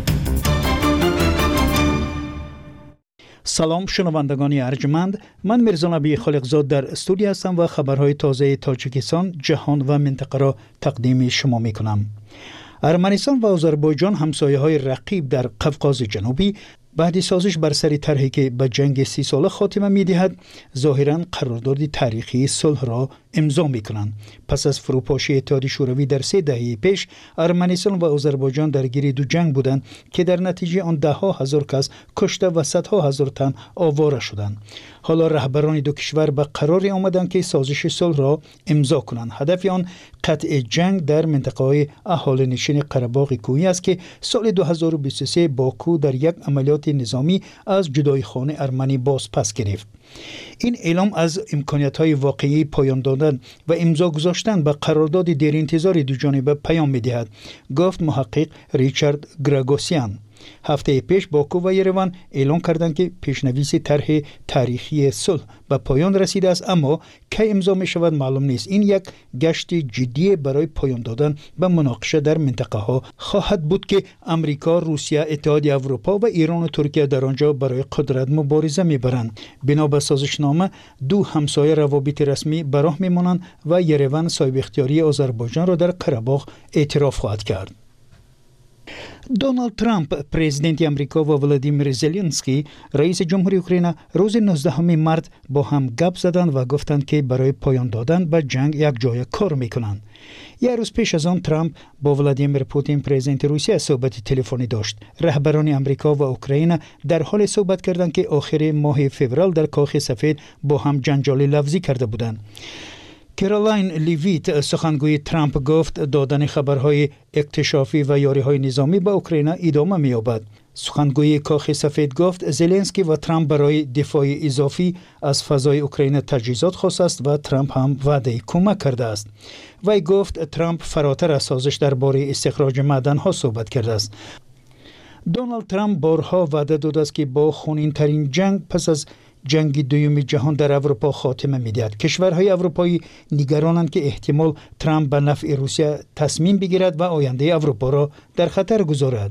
سلام شنوندگان ارجمند، من میرزا نبی خالقزاد در استودیو هستم و خبرهای تازه تاجیکستان، جهان و منطقه را تقدیم شما میکنم. ارمنستان و آذربایجان همسایه های رقیب در قفقاز جنوبی بعد سازش بر سر طرحی که به جنگ سی ساله خاتمه می‌دهد، ظاهراً قرارداد تاریخی صلح را امضا می‌کنند. پس از فروپاشی اتحادیه شوروی در سه دهه پیش، ارمنستان و آذربایجان درگیر دو جنگ بودند که در نتیجه آن ده ها هزار کس کشته و صدها هزار تن آواره شدند. حالا رهبران دو کشور به قرار آمدند که سازش صلح را امضا کنند. هدف آن قطع جنگ در منطقه‌های اهالی نشین قره‌باغ کوهی است که سال دو هزار و بیست و سه باکو در یک عملیات نظامی از جداییخانه ارمنی باز پس گرفت. این اعلام از امکانیت‌های واقعی پایان دادن و امضا گذاشتن به قرارداد دیر انتظار دو جانبه پیام می‌دهد، گفت محقق ریچارد گراگوسیان. هفته پیش باکو و یروان اعلام کردند که پیشنویس طرح تاریخی صلح به پایان رسیده است، اما کی امضا می شود معلوم نیست. این یک گشت جدی برای پایان دادن به مناقشه در منطقه ها خواهد بود که امریکا، روسیه، اتحادیه اروپا و ایران و ترکیه در آنجا برای قدرت مبارزه می برند. بنا به سازشنامه دو همسایه روابط رسمی به راه می مانند و یروان صاحب اختیاری آذربایجان را در قره‌باغ اعتراف خواهد کرد. دونالد ترامپ پرزیدنت امریکا و ولادیمیر زلنسکی رئیس جمهوری اوکراین روز نوزدهم مارس با هم گپ زدند و گفتند که برای پایان دادن به جنگ یک جای کار میکنند. یک روز پیش از آن ترامپ با ولادیمیر پوتین پرزیدنت روسیه صحبت تلفنی داشت. رهبران امریکا و اوکراین در حال صحبت کردند که آخر ماه فوریه در کاخ سفید با هم جنجال لفظی کرده بودند. کارولاین لیویت سخنگوی ترامپ گفت دادن خبرهای اکتشافی و یاریهای نظامی به اوکراین ادامه می‌یابد. سخنگوی کاخ سفید گفت زلنسکی و ترامپ برای دفاع اضافی از فضای اوکراین تجهیزات خواسته است و ترامپ هم وعده کمک کرده است. وی گفت ترامپ فراتر از سازش درباره استخراج معدن‌ها صحبت کرده است. دونالد ترامپ بارها وعده داده است که با خونین‌ترین جنگ پس از جنگ دوم جهان در اروپا خاتمه می‌دهد. کشورهای اروپایی نگرانند که احتمال ترامپ به نفع روسیه تصمیم بگیرد و آینده اروپا را در خطر گذارد.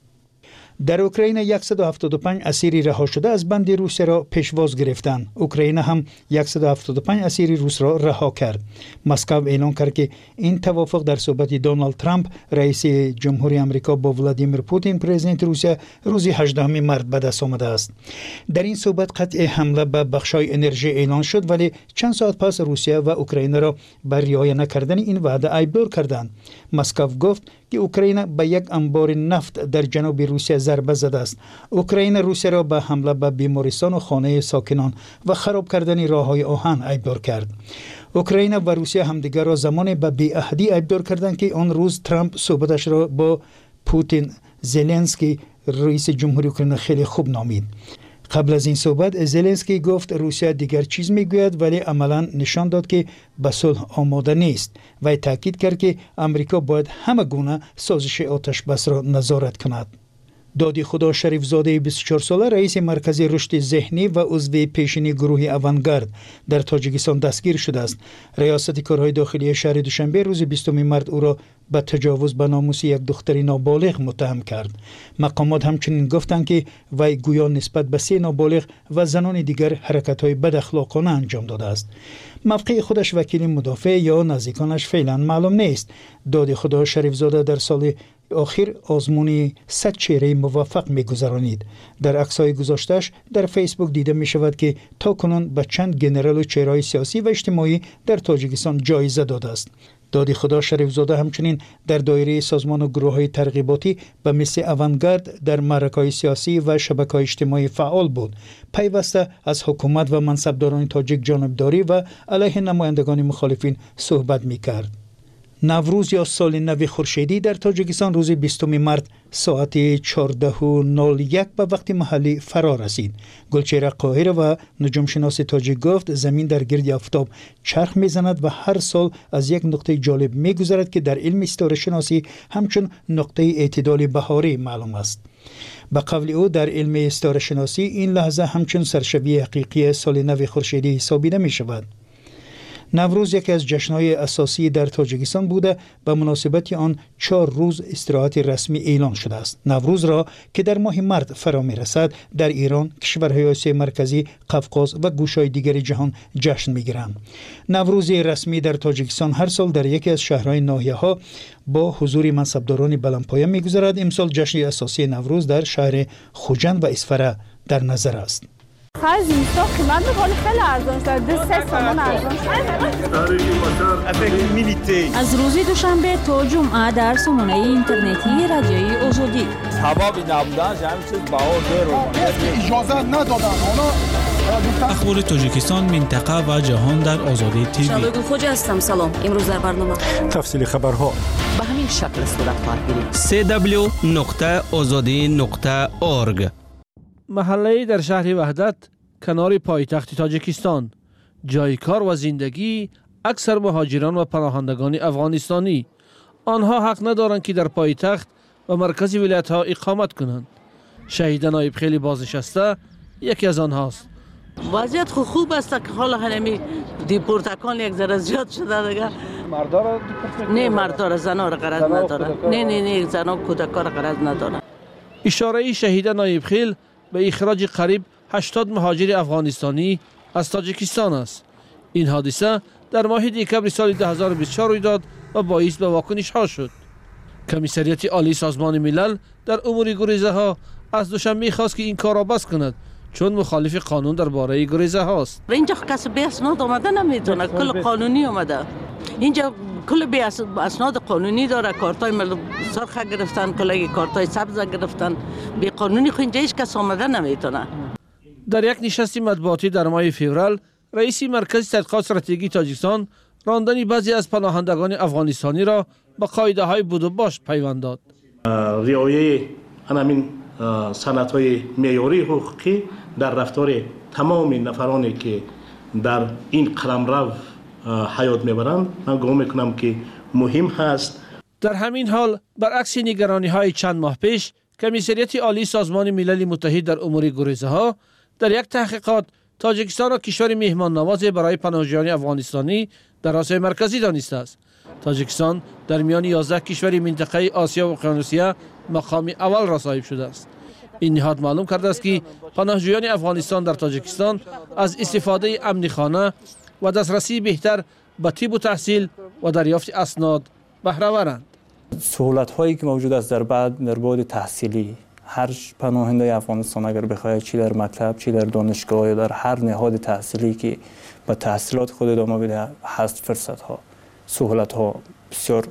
در اوکراین صد و هفتاد و پنج اسیر رها شده از بند روسیه را پیشواز گرفتند. اوکراین هم صد و هفتاد و پنج اسیر روس را رها کرد. مسکو اعلام کرد که این توافق در صحبت دونالد ترامپ رئیس جمهوری آمریکا با ولادیمیر پوتین پرزیدنت روسیه روز هجدهم مارس به دست آمده است. در این صحبت قطع حمله به بخش‌های انرژی اعلان شد، ولی چند ساعت پس روسیه و اوکراین را بر رعایت نکردن این وعده ایبدار کردند. مسکو گفت که اوکراین به یک انبار نفت در جنوب روسیه ضربه زده است. اوکراین روسیه را به حمله به بیمارستان و خانه ساکنان و خراب کردن راه‌های آهن ایبدار کرد. اوکراین و روسیه همدیگر را زمان به بی‌عهدی ایبدار کردند که آن روز ترامپ صحبتش را با پوتین زلنسکی رئیس جمهوری اوکراین خیلی خوب نامید. قبل از این صحبت زلنسکی گفت روسیه دیگر چیز میگوید، ولی عملا نشان داد که به صلح آماده نیست و تاکید کرد که آمریکا باید همه گونه سازش آتش بس را نظارت کند. دادی خدا شریف زاده بیست و چهار ساله رئیس مرکز رشد ذهنی و عضو پیشینی گروه اوانگارد در تاجیکستان دستگیر شده است. ریاست کارهای داخلی شهر دوشنبه روز بیستم مارس او را به تجاوز به ناموس یک دختر نابالغ متهم کرد. مقامات همچنین گفتند که وی گویا نسبت به سه نابالغ و زنان دیگر حرکت‌های بد اخلاقانه انجام داده است. موقع خودش وکیل مدافع یا نزدیکانش فعلا معلوم نیست. دادی خدا شریف زاده در سال آخر آزمونی صد چهره موفق می‌گذرانید. در عکس‌های گذاشته‌اش در فیسبوک دیده می‌شود که تاکنون به چند گنرال و چهره‌های سیاسی و اجتماعی در تاجیکستان جایزه داده است. دادی خدا شریف زاده همچنین در دایره سازمان و گروه‌های ترغیباتی به مثل اوانگارد در معرکه‌های سیاسی و شبکه‌های اجتماعی فعال بود. پیوسته از حکومت و منصبداران تاجیک جانبداری و علیه نمایندگان مخالفین صحبت می‌کرد. نوروز یا سال نو خورشیدی در تاجیکستان روز بیستم مارت ساعت چهارده و نود و یک به وقت محلی فرا رسید. گلچهره قاهره و نجوم شناس تاجیک گفت زمین در گرد آفتاب چرخ میزند و هر سال از یک نقطه جالب میگذرد که در علم ستاره شناسی همچون نقطه اعتدال بهاری معلوم است. به قول او در علم ستاره شناسی این لحظه همچون سرشبیه حقیقی سال نو خورشیدی حسابیده می شود. نوروز یکی از جشن‌های اساسی در تاجیکستان بوده به مناسبت آن چهار روز استراحت رسمی اعلان شده است. نوروز را که در ماه مارت فرا می‌رسد در ایران، کشورهای آسیای مرکزی، قفقاز و گوشه‌های دیگر جهان جشن می‌گیرند. نوروز رسمی در تاجیکستان هر سال در یکی از شهرهای ناحیه‌ها با حضور منصبداران بلندپایه می‌گذرد. امسال جشن اساسی نوروز در شهر خوجند و اسفره در نظر است. خرج اینستا قیمت می‌کنه خیلی ارزان شده. دو سه تومن ارزان شده. از روز دوشنبه تا جمعه در سامانه اینترنتی رادیوی آزادی. سبب نبودنش همین چیز بها زیر اجازه ندادن. اخبار تاجیکستان، منطقه و جهان در آزادی تیوی. شبگو خوجا هستم. سلام. امروز در برنامه تفصیل خبرها به همین شکل صورت خواهد گرفت. سی دبلیو نقطه آزادی نقطه اورگ. محله در شهر وحدت کنار پایتخت تاجیکستان، جای کار و زندگی اکثر مهاجران و پناهندگان افغانستانی. آنها حق ندارند که در پایتخت و مرکز ولایت ها اقامت کنند. شهید نایب خیلی بازنشسته یکی از آنهاست. وضعیت خو خوب است که حالا همین دیپورتکان یک ذره زیاد شده دیگه. مردا را نه مردا را زنا را غرض نداره. نه نه نه زنا کودکان را غرض نداره. اشاره شهید نایب خیل به اخراج قریب هشتاد مهاجر افغانستانی از تاجیکستان است. این حادثه در ماه دکمبر سال دو هزار و بیست و چهار روی داد و باعث به واکنش ها شد. کمیسریت عالی سازمان ملل در امور گریزه ها از دوشنبه خواست که این کار را بس کند چون مخالف قانون درباره گریزه هاست. اینجا کسی به اسناد آمده نمیتونه، کل قانونی آمده. اینجا کل به اسناد قانونی داره. کارتای مل سرخ گرفتن، کلی کارتای سبز گرفتن. به قانونی خو اینجا هیچ کس آمده نمیتونه. در یک نشست مطبوعاتی در ماه فوریه، رئیس مرکز تحقیقات استراتژیک تاجیکستان راندن بعضی از پناهندگان افغانستانی را به قاعده های بود و باش پیوند داد. رعایت همین سنت های معیاری حقوقی در رفتار تمام نفرانی که در این قلمرو حیات میبرند من گمان میکنم که مهم هست. در همین حال برعکس نگرانی های چند ماه پیش، کمیسریت عالی سازمان ملل متحد در امور گریزه ها در یک تحقیقات تاجیکستان را کشور میهمان نواز برای پناهجویان افغانستانی در آسیای مرکزی دانسته است. تاجیکستان در میان یازده کشور منطقه آسیا و اقیانوسیه مقام اول را صاحب شده است. این نهاد معلوم کرده است که پناهجویان افغانستان در تاجیکستان از استفاده امنی خانه و دسترسی بهتر به طب و تحصیل و دریافت اسناد بهره ورند. سهولت هایی که موجود است در بعد در بعد تحصیلی، هر پناهنده افغانستان اگر بخواهد چی در مکتب چی در دانشگاه یا در هر نهاد تحصیلی که به تحصیلات خود ادامه بده هست، فرصت ها، سهولت ها بسیار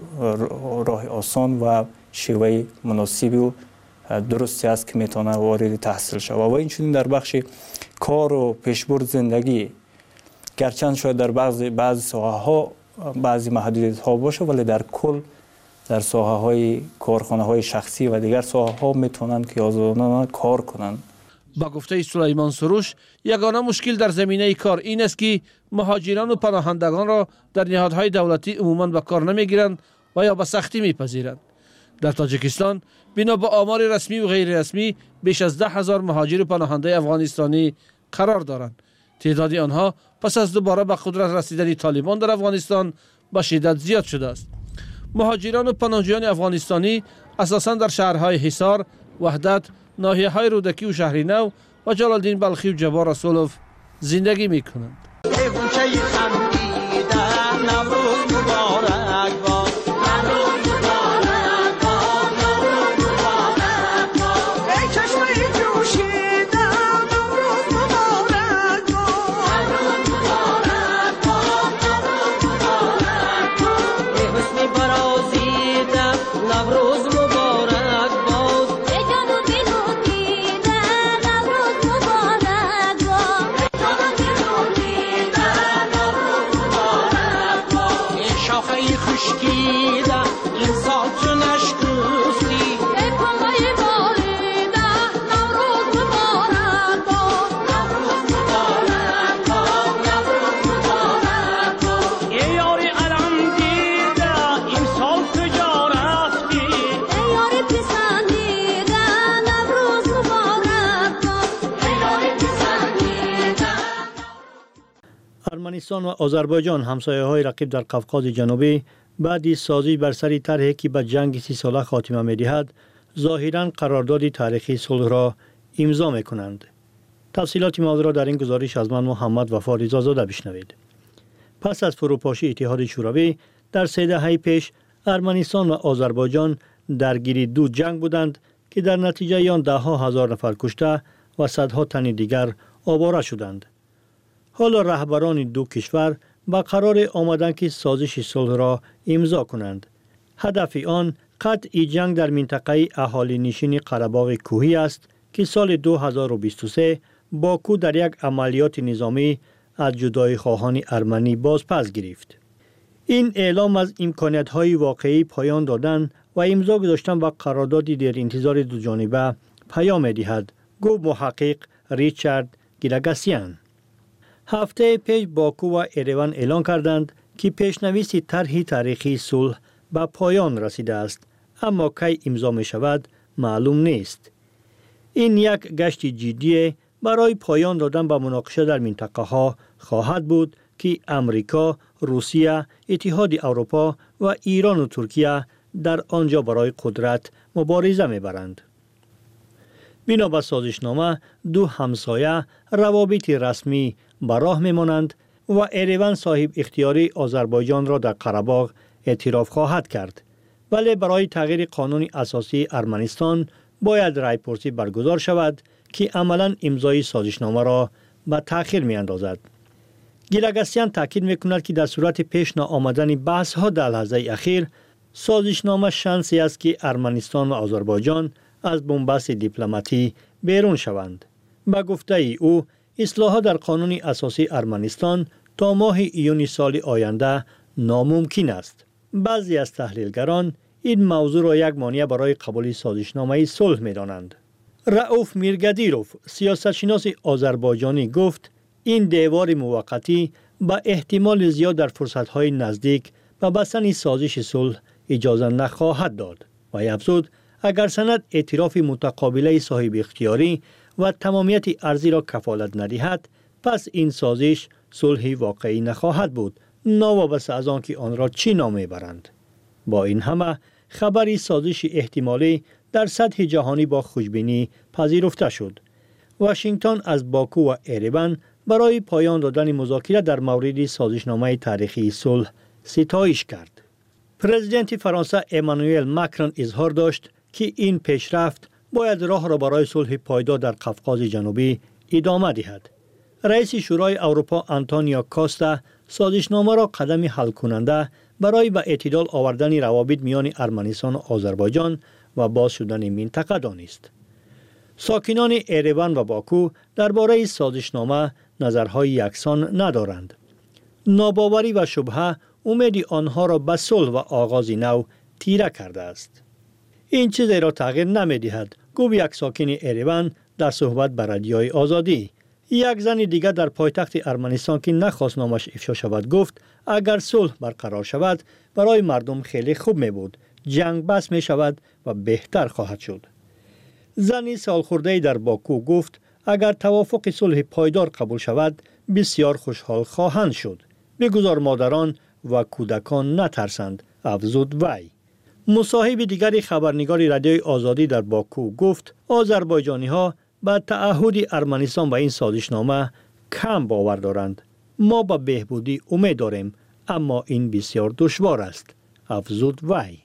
راه آسان و شیوه مناسبی و درستی است که میتونه وارد تحصیل شود. و این چنین در بخش کار و پیشبرد زندگی، گرچند شاید در بعضی بعضی ساحه ها بعضی محدودیت ها باشه، ولی در کل در ساحه های کارخانه های شخصی و دیگر ساحه ها میتونند که آزادانه کار کنند. با گفته سلیمان سروش، یگانه مشکل در زمینه کار این است که مهاجران و پناهندگان را در نهادهای دولتی عموماً به کار نمیگیرند و یا به سختی میپذیرند. در تاجیکستان بنا به آمار رسمی و غیر رسمی بیش از ده هزار مهاجر و پناهنده افغانستانی قرار دارند. تعداد آنها پس از دوباره به قدرت رسیدن طالبان در افغانستان به شدت زیاد شده است. مهاجران و پناهجویان افغانستانی اساساً در شهرهای حصار، وحدت، ناحیه‌های رودکی و شهر نو و جلالدین بلخی و جبار رسولوف زندگی می‌کنند. ارمنستان و آذربایجان همسایه‌های رقیب در قفقاز جنوبی بعد از سازی بر سر طرحی که به جنگ سی ساله خاتمه می‌دهد ظاهراً قرارداد تاریخی صلح را امضا می‌کنند. تفصیلات موضوع را در این گزارش از من محمد وفا رضازاده بشنوید. پس از فروپاشی اتحاد شوروی در سه دهه پیش ارمنستان و آذربایجان درگیر دو جنگ بودند که در نتیجه آن ده ها هزار نفر کشته و صدها تن دیگر آواره شدند. حالا رهبران دو کشور با قرار آمدند که سازش صلح را امضا کنند. هدف آن قطع جنگ در منطقه اهالی نشین قره‌باغ کوهی است که سال دو هزار و بیست و سه باکو در یک عملیات نظامی از جدایی خواهان ارمنی بازپس گرفت. این اعلام از امکانیت‌های واقعی پایان دادن و امضا گذاشتن با قراردادی در انتظار دو جانبه پیام می‌دهد، گفت محقق ریچارد گیلاگاسیان. هفته پیش باکو و اریوان اعلان کردند که پیشنویس طرح تاریخی صلح به پایان رسیده است، اما کی امضا می شود معلوم نیست. این یک گشت جدی برای پایان دادن به مناقشه در منطقه ها خواهد بود که امریکا، روسیه، اتحاد اروپا و ایران و ترکیه در آنجا برای قدرت مبارزه می برند. بنا به سازشنامه دو همسایه روابط رسمی به راه می مانند و اریوان صاحب اختیاری آذربایجان را در قره‌باغ اعتراف خواهد کرد، ولی برای تغییر قانون اساسی ارمنستان باید رایپرسی برگزار شود که عملاً امضای سازشنامه را به تأخیر می اندازد. گیلاگاسیان تاکید می کند که در صورت پیش نآمدن بحث ها در لحظه اخیر سازشنامه شانسی است که ارمنستان و آذربایجان از بنبست دیپلماتی بیرون شوند. به گفته او اصلاحات در قانون اساسی ارمنستان تا ماه ایون سال آینده ناممکن است. بعضی از تحلیلگران این موضوع را یک مانع برای قبول سازشنامه صلح می دانند. رئوف میرگدیروف سیاستشناس آذربایجانی گفت این دیوار موقتی با احتمال زیاد در فرصت‌های نزدیک به بستن سازش صلح اجازه نخواهد داد و افزود اگر سند اعتراف متقابله صاحب اختیاری و تمامیت ارضی را کفالت ندهد پس این سازش صلح واقعی نخواهد بود، ناوابسته از آن که آن را چی نام میبرند. با این همه خبری سازش احتمالی در سطح جهانی با خوشبینی پذیرفته شد. واشنگتن از باکو و اریوان برای پایان دادن مذاکره در مورد سازشنامه تاریخی صلح ستایش کرد. پرزیدنت فرانسه امانوئل ماکرون اظهار داشت که این پیشرفت باید راه را برای صلح پایدار در قفقاز جنوبی ادامه دهد. رئیس شورای اروپا آنتونیو کاستا سازشنامه را قدم حل کننده برای به اعتدال آوردن روابط میان ارمنستان و آذربایجان و باز شدن منطقه دانست. ساکنان اریوان و باکو درباره سازشنامه نظرهای یکسان ندارند. ناباوری و شبهه امید آنها را به صلح و آغاز نو تیره کرده است. این چیزی را تغییر نمی‌دهد، گفت یک ساکن اریوان در صحبت به رادیوی آزادی. یک زن دیگر در پایتخت ارمنستان که نخواست نامش افشا شود گفت اگر صلح برقرار شود برای مردم خیلی خوب می بود، جنگ بس می شود و بهتر خواهد شد. زنی سالخورده در باکو گفت اگر توافق صلح پایدار قبول شود بسیار خوشحال خواهند شد. بگذار مادران و کودکان نترسند، افزود وی. مصاحب دیگری خبرنگار رادیوی آزادی در باکو گفت آذربایجانی ها به تعهد ارمنستان و این سازشنامه کم باور دارند. ما به بهبودی امید داریم اما این بسیار دشوار است، افزود وی.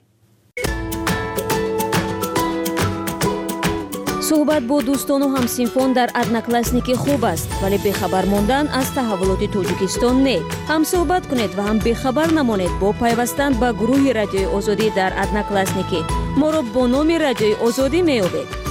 صحبت با دوستان و همسینفون در ادناکلاسنیکی خوب است ولی بخبر موندن از تحولات توجیکستان نه. هم صحبت کنید و هم بخبر نمانید با پیوستن به گروه رادیوی آزادی در ادناکلاسنیکی. ما را با نام رادیوی آزادی میابید.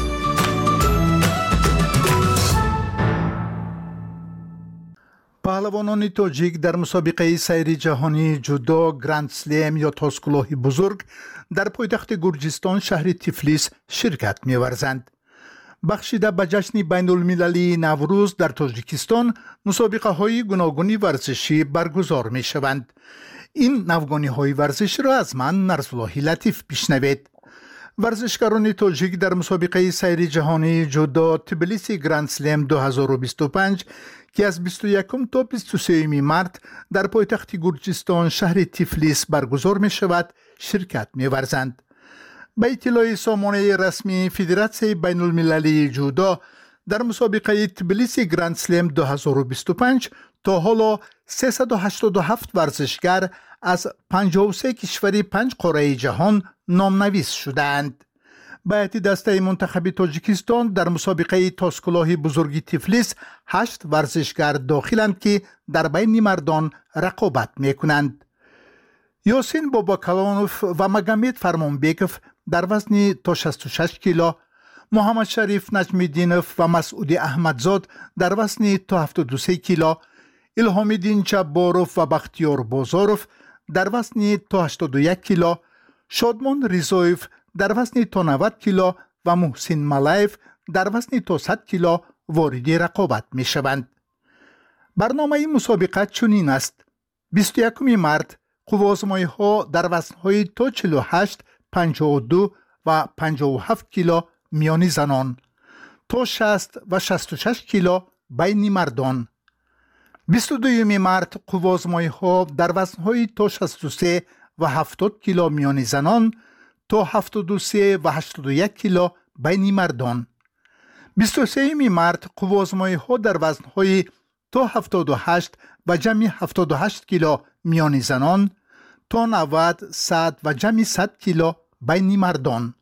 پهلوانان تاجیک در مسابقه سیر جهانی جودو گراند سلم یا تاسکلاه بزرگ در پایتخت گرجستان شهر تیفلیس شرکت می‌ورزند. بخشیده به جشن بین المللی نوروز در تاجیکستان مسابقه های گوناگون ورزشی برگزار می شوند. این نوگانی های ورزشی را از من نرسولاهی لطیف بشنوید. ورزشکاران تاجیک در مسابقه سیر جهانی جودو تبلیسی گراند سلم دو هزار و بیست و پنج که از بیست و یکم تا بیست و سوم مارت در پایتخت گرجستان شهر تیفلیس برگزار می شود شرکت می ورزند. به اطلاع سامانه رسمی فدراسیون بین المللی جودو در مسابقه تبلیس گرند سلم دو هزار و بیست و پنج تا حالا سیصد و هشتاد و هفت ورزشگر از پنجاه و سه کشور پنج قاره جهان نامنویس شدند. بیعت دسته منتخب تاجیکستان در مسابقه تاسکلاه بزرگی تیفلیس هشت ورزشگر داخلند که در بین مردان رقابت می کنند. یاسین باباکلانوف و مگامد فرمانبیکوف در وزن تا شصت و شش کیلو، محمد شریف نجمیدینوف و مسعود احمدزاد در وزن تا هفتاد و سه کیلو، الهامالدین جباروف و بختیار بازاروف در وزن تا هشتاد و یک کیلو، شادمان ریزایف در وزن تا نود کیلو و محسن ملایف در وزن تا صد کیلو وارد رقابت می شوند. برنامه مسابقه چنین است: بیست و یکم مارت قوازمایی ها در وزن های تا چهل و هشت، پنجاه و دو و پنجاه و هفت کیلو میانی زنان، تا شصت و شصت و شش کیلو بین مردان. بیست و دوم مارت قوازمایی ها در وزن های تا شصت و سه و هفتاد کیلو میانی زنان، تا هفتاد و سه و هشتاد و یک کیلو بین مردان. بیست و سوم مارت قوازمایی ها در وزن های تا هفتاد و هشت و جمعی هفتاد و هشت کیلو میانی زنان، تا نود، صد و جمعی صد کیلو بین مردان.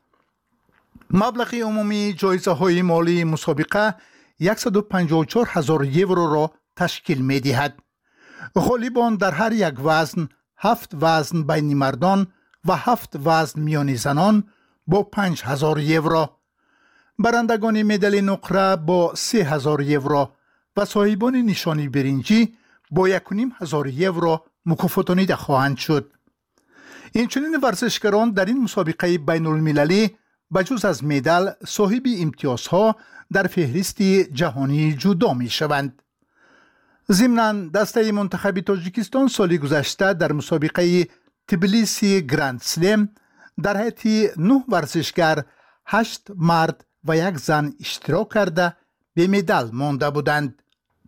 مبلغ عمومی جایزه های مالی مسابقه صد و پنجاه و چهار هزار یورو را تشکیل می دهد. غالبان در هر یک وزن هفت وزن بین مردان و هفت وزن میانی زنان با پنج هزار یورو، برندگان مدال نقره با سه هزار یورو و صاحبان نشانی برنجی با یک و نیم هزار یورو مکافاتانیده خواهند شد. اینچنین ورزشکاران در این مسابقه بین المللی بجز از مدال صاحب امتیازها در فهرست جهانی جودو می شوند. ضمناً دسته منتخب تاجیکستان سال گذشته در مسابقه تبلیسی گرند سلم در هیئت نه ورزشگر، هشت مرد و یک زن اشتراک کرده به مدال مانده بودند.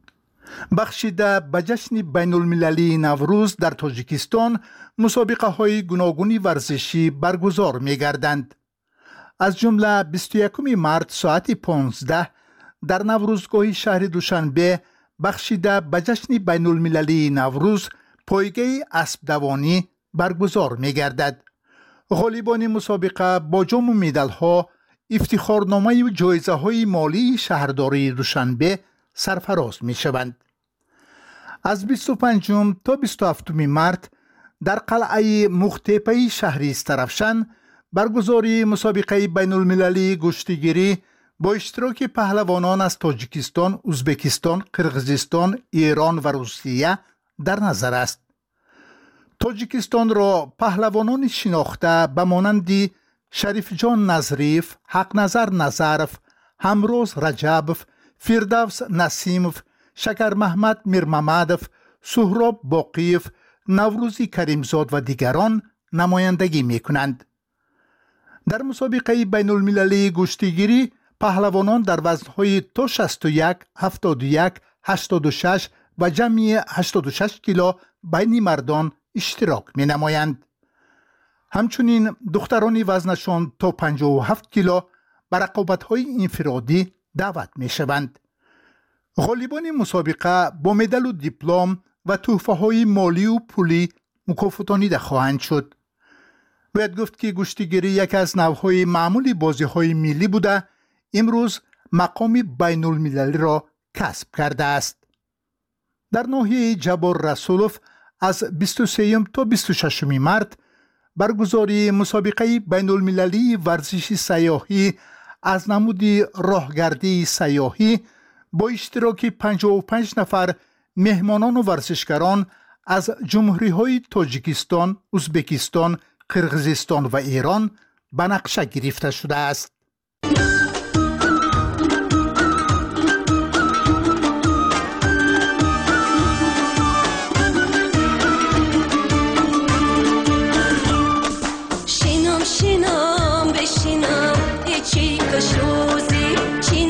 بخشیده به جشن بین المللی نوروز در تاجیکستان مسابقه های گوناگون ورزشی برگزار می گردند. از جمله بیست و یکم مارت ساعت پانزده در نوروزگاه شهر دوشنبه بخشیده به جشن بین المللی نوروز پایگاه اسب دوانی برگزار می گردد. غالبان مسابقه با جام و مدال ها، افتخارنامه و جایزه های مالی شهرداری دوشنبه سرفراز می شوند. از بیست و پنجم تا بیست و هفتم مارت در قلعه مختپه شهر استرافشان برگزاری مسابقه بین المللی گشتیگیری با اشتراک پهلوانان از تاجیکستان، ازبکستان، قرقیزستان، ایران و روسیه در نظر است. تاجیکستان را پهلوانان شناخته به مانند شریف جان نظریف، حق نظر نظرف، همروز رجبف، فردوس نسیمف، شکر محمد میرممدف، سهراب باقیف، نوروزی کریمزاد و دیگران نمایندگی می کنند. در مسابقه بین المللی گشتیگیری پهلوانان در وزنهای تا شصت و یک، هفتاد و یک، هشتاد و شش و جمعی هشتاد و شش کیلو بین مردان اشتراک می نمایند. همچنین دختران وزنشان تا پنجاه و هفت کیلو به رقابت‌های انفرادی دعوت می شوند. غالبان مسابقه با مدال و دیپلم و تحفه‌های مالی و پولی مکافاتانیده خواهند شد. باید گفت که گشتیگیری یک از نوع‌های معمولی بازی‌های ملی بوده، امروز مقام بین المللی را کسب کرده است. در ناحیه جبار رسولوف از بیست و سوم تا بیست و ششم مارت برگزاری مسابقه بین المللی ورزش سیاحی از نمود راهگردی سیاحی با اشتراک پنجاه و پنج نفر مهمانان و ورزشکاران از جمهوری‌های تاجیکستان، ازبکستان، قرقیزستان و ایران به نقشه گرفته شده است.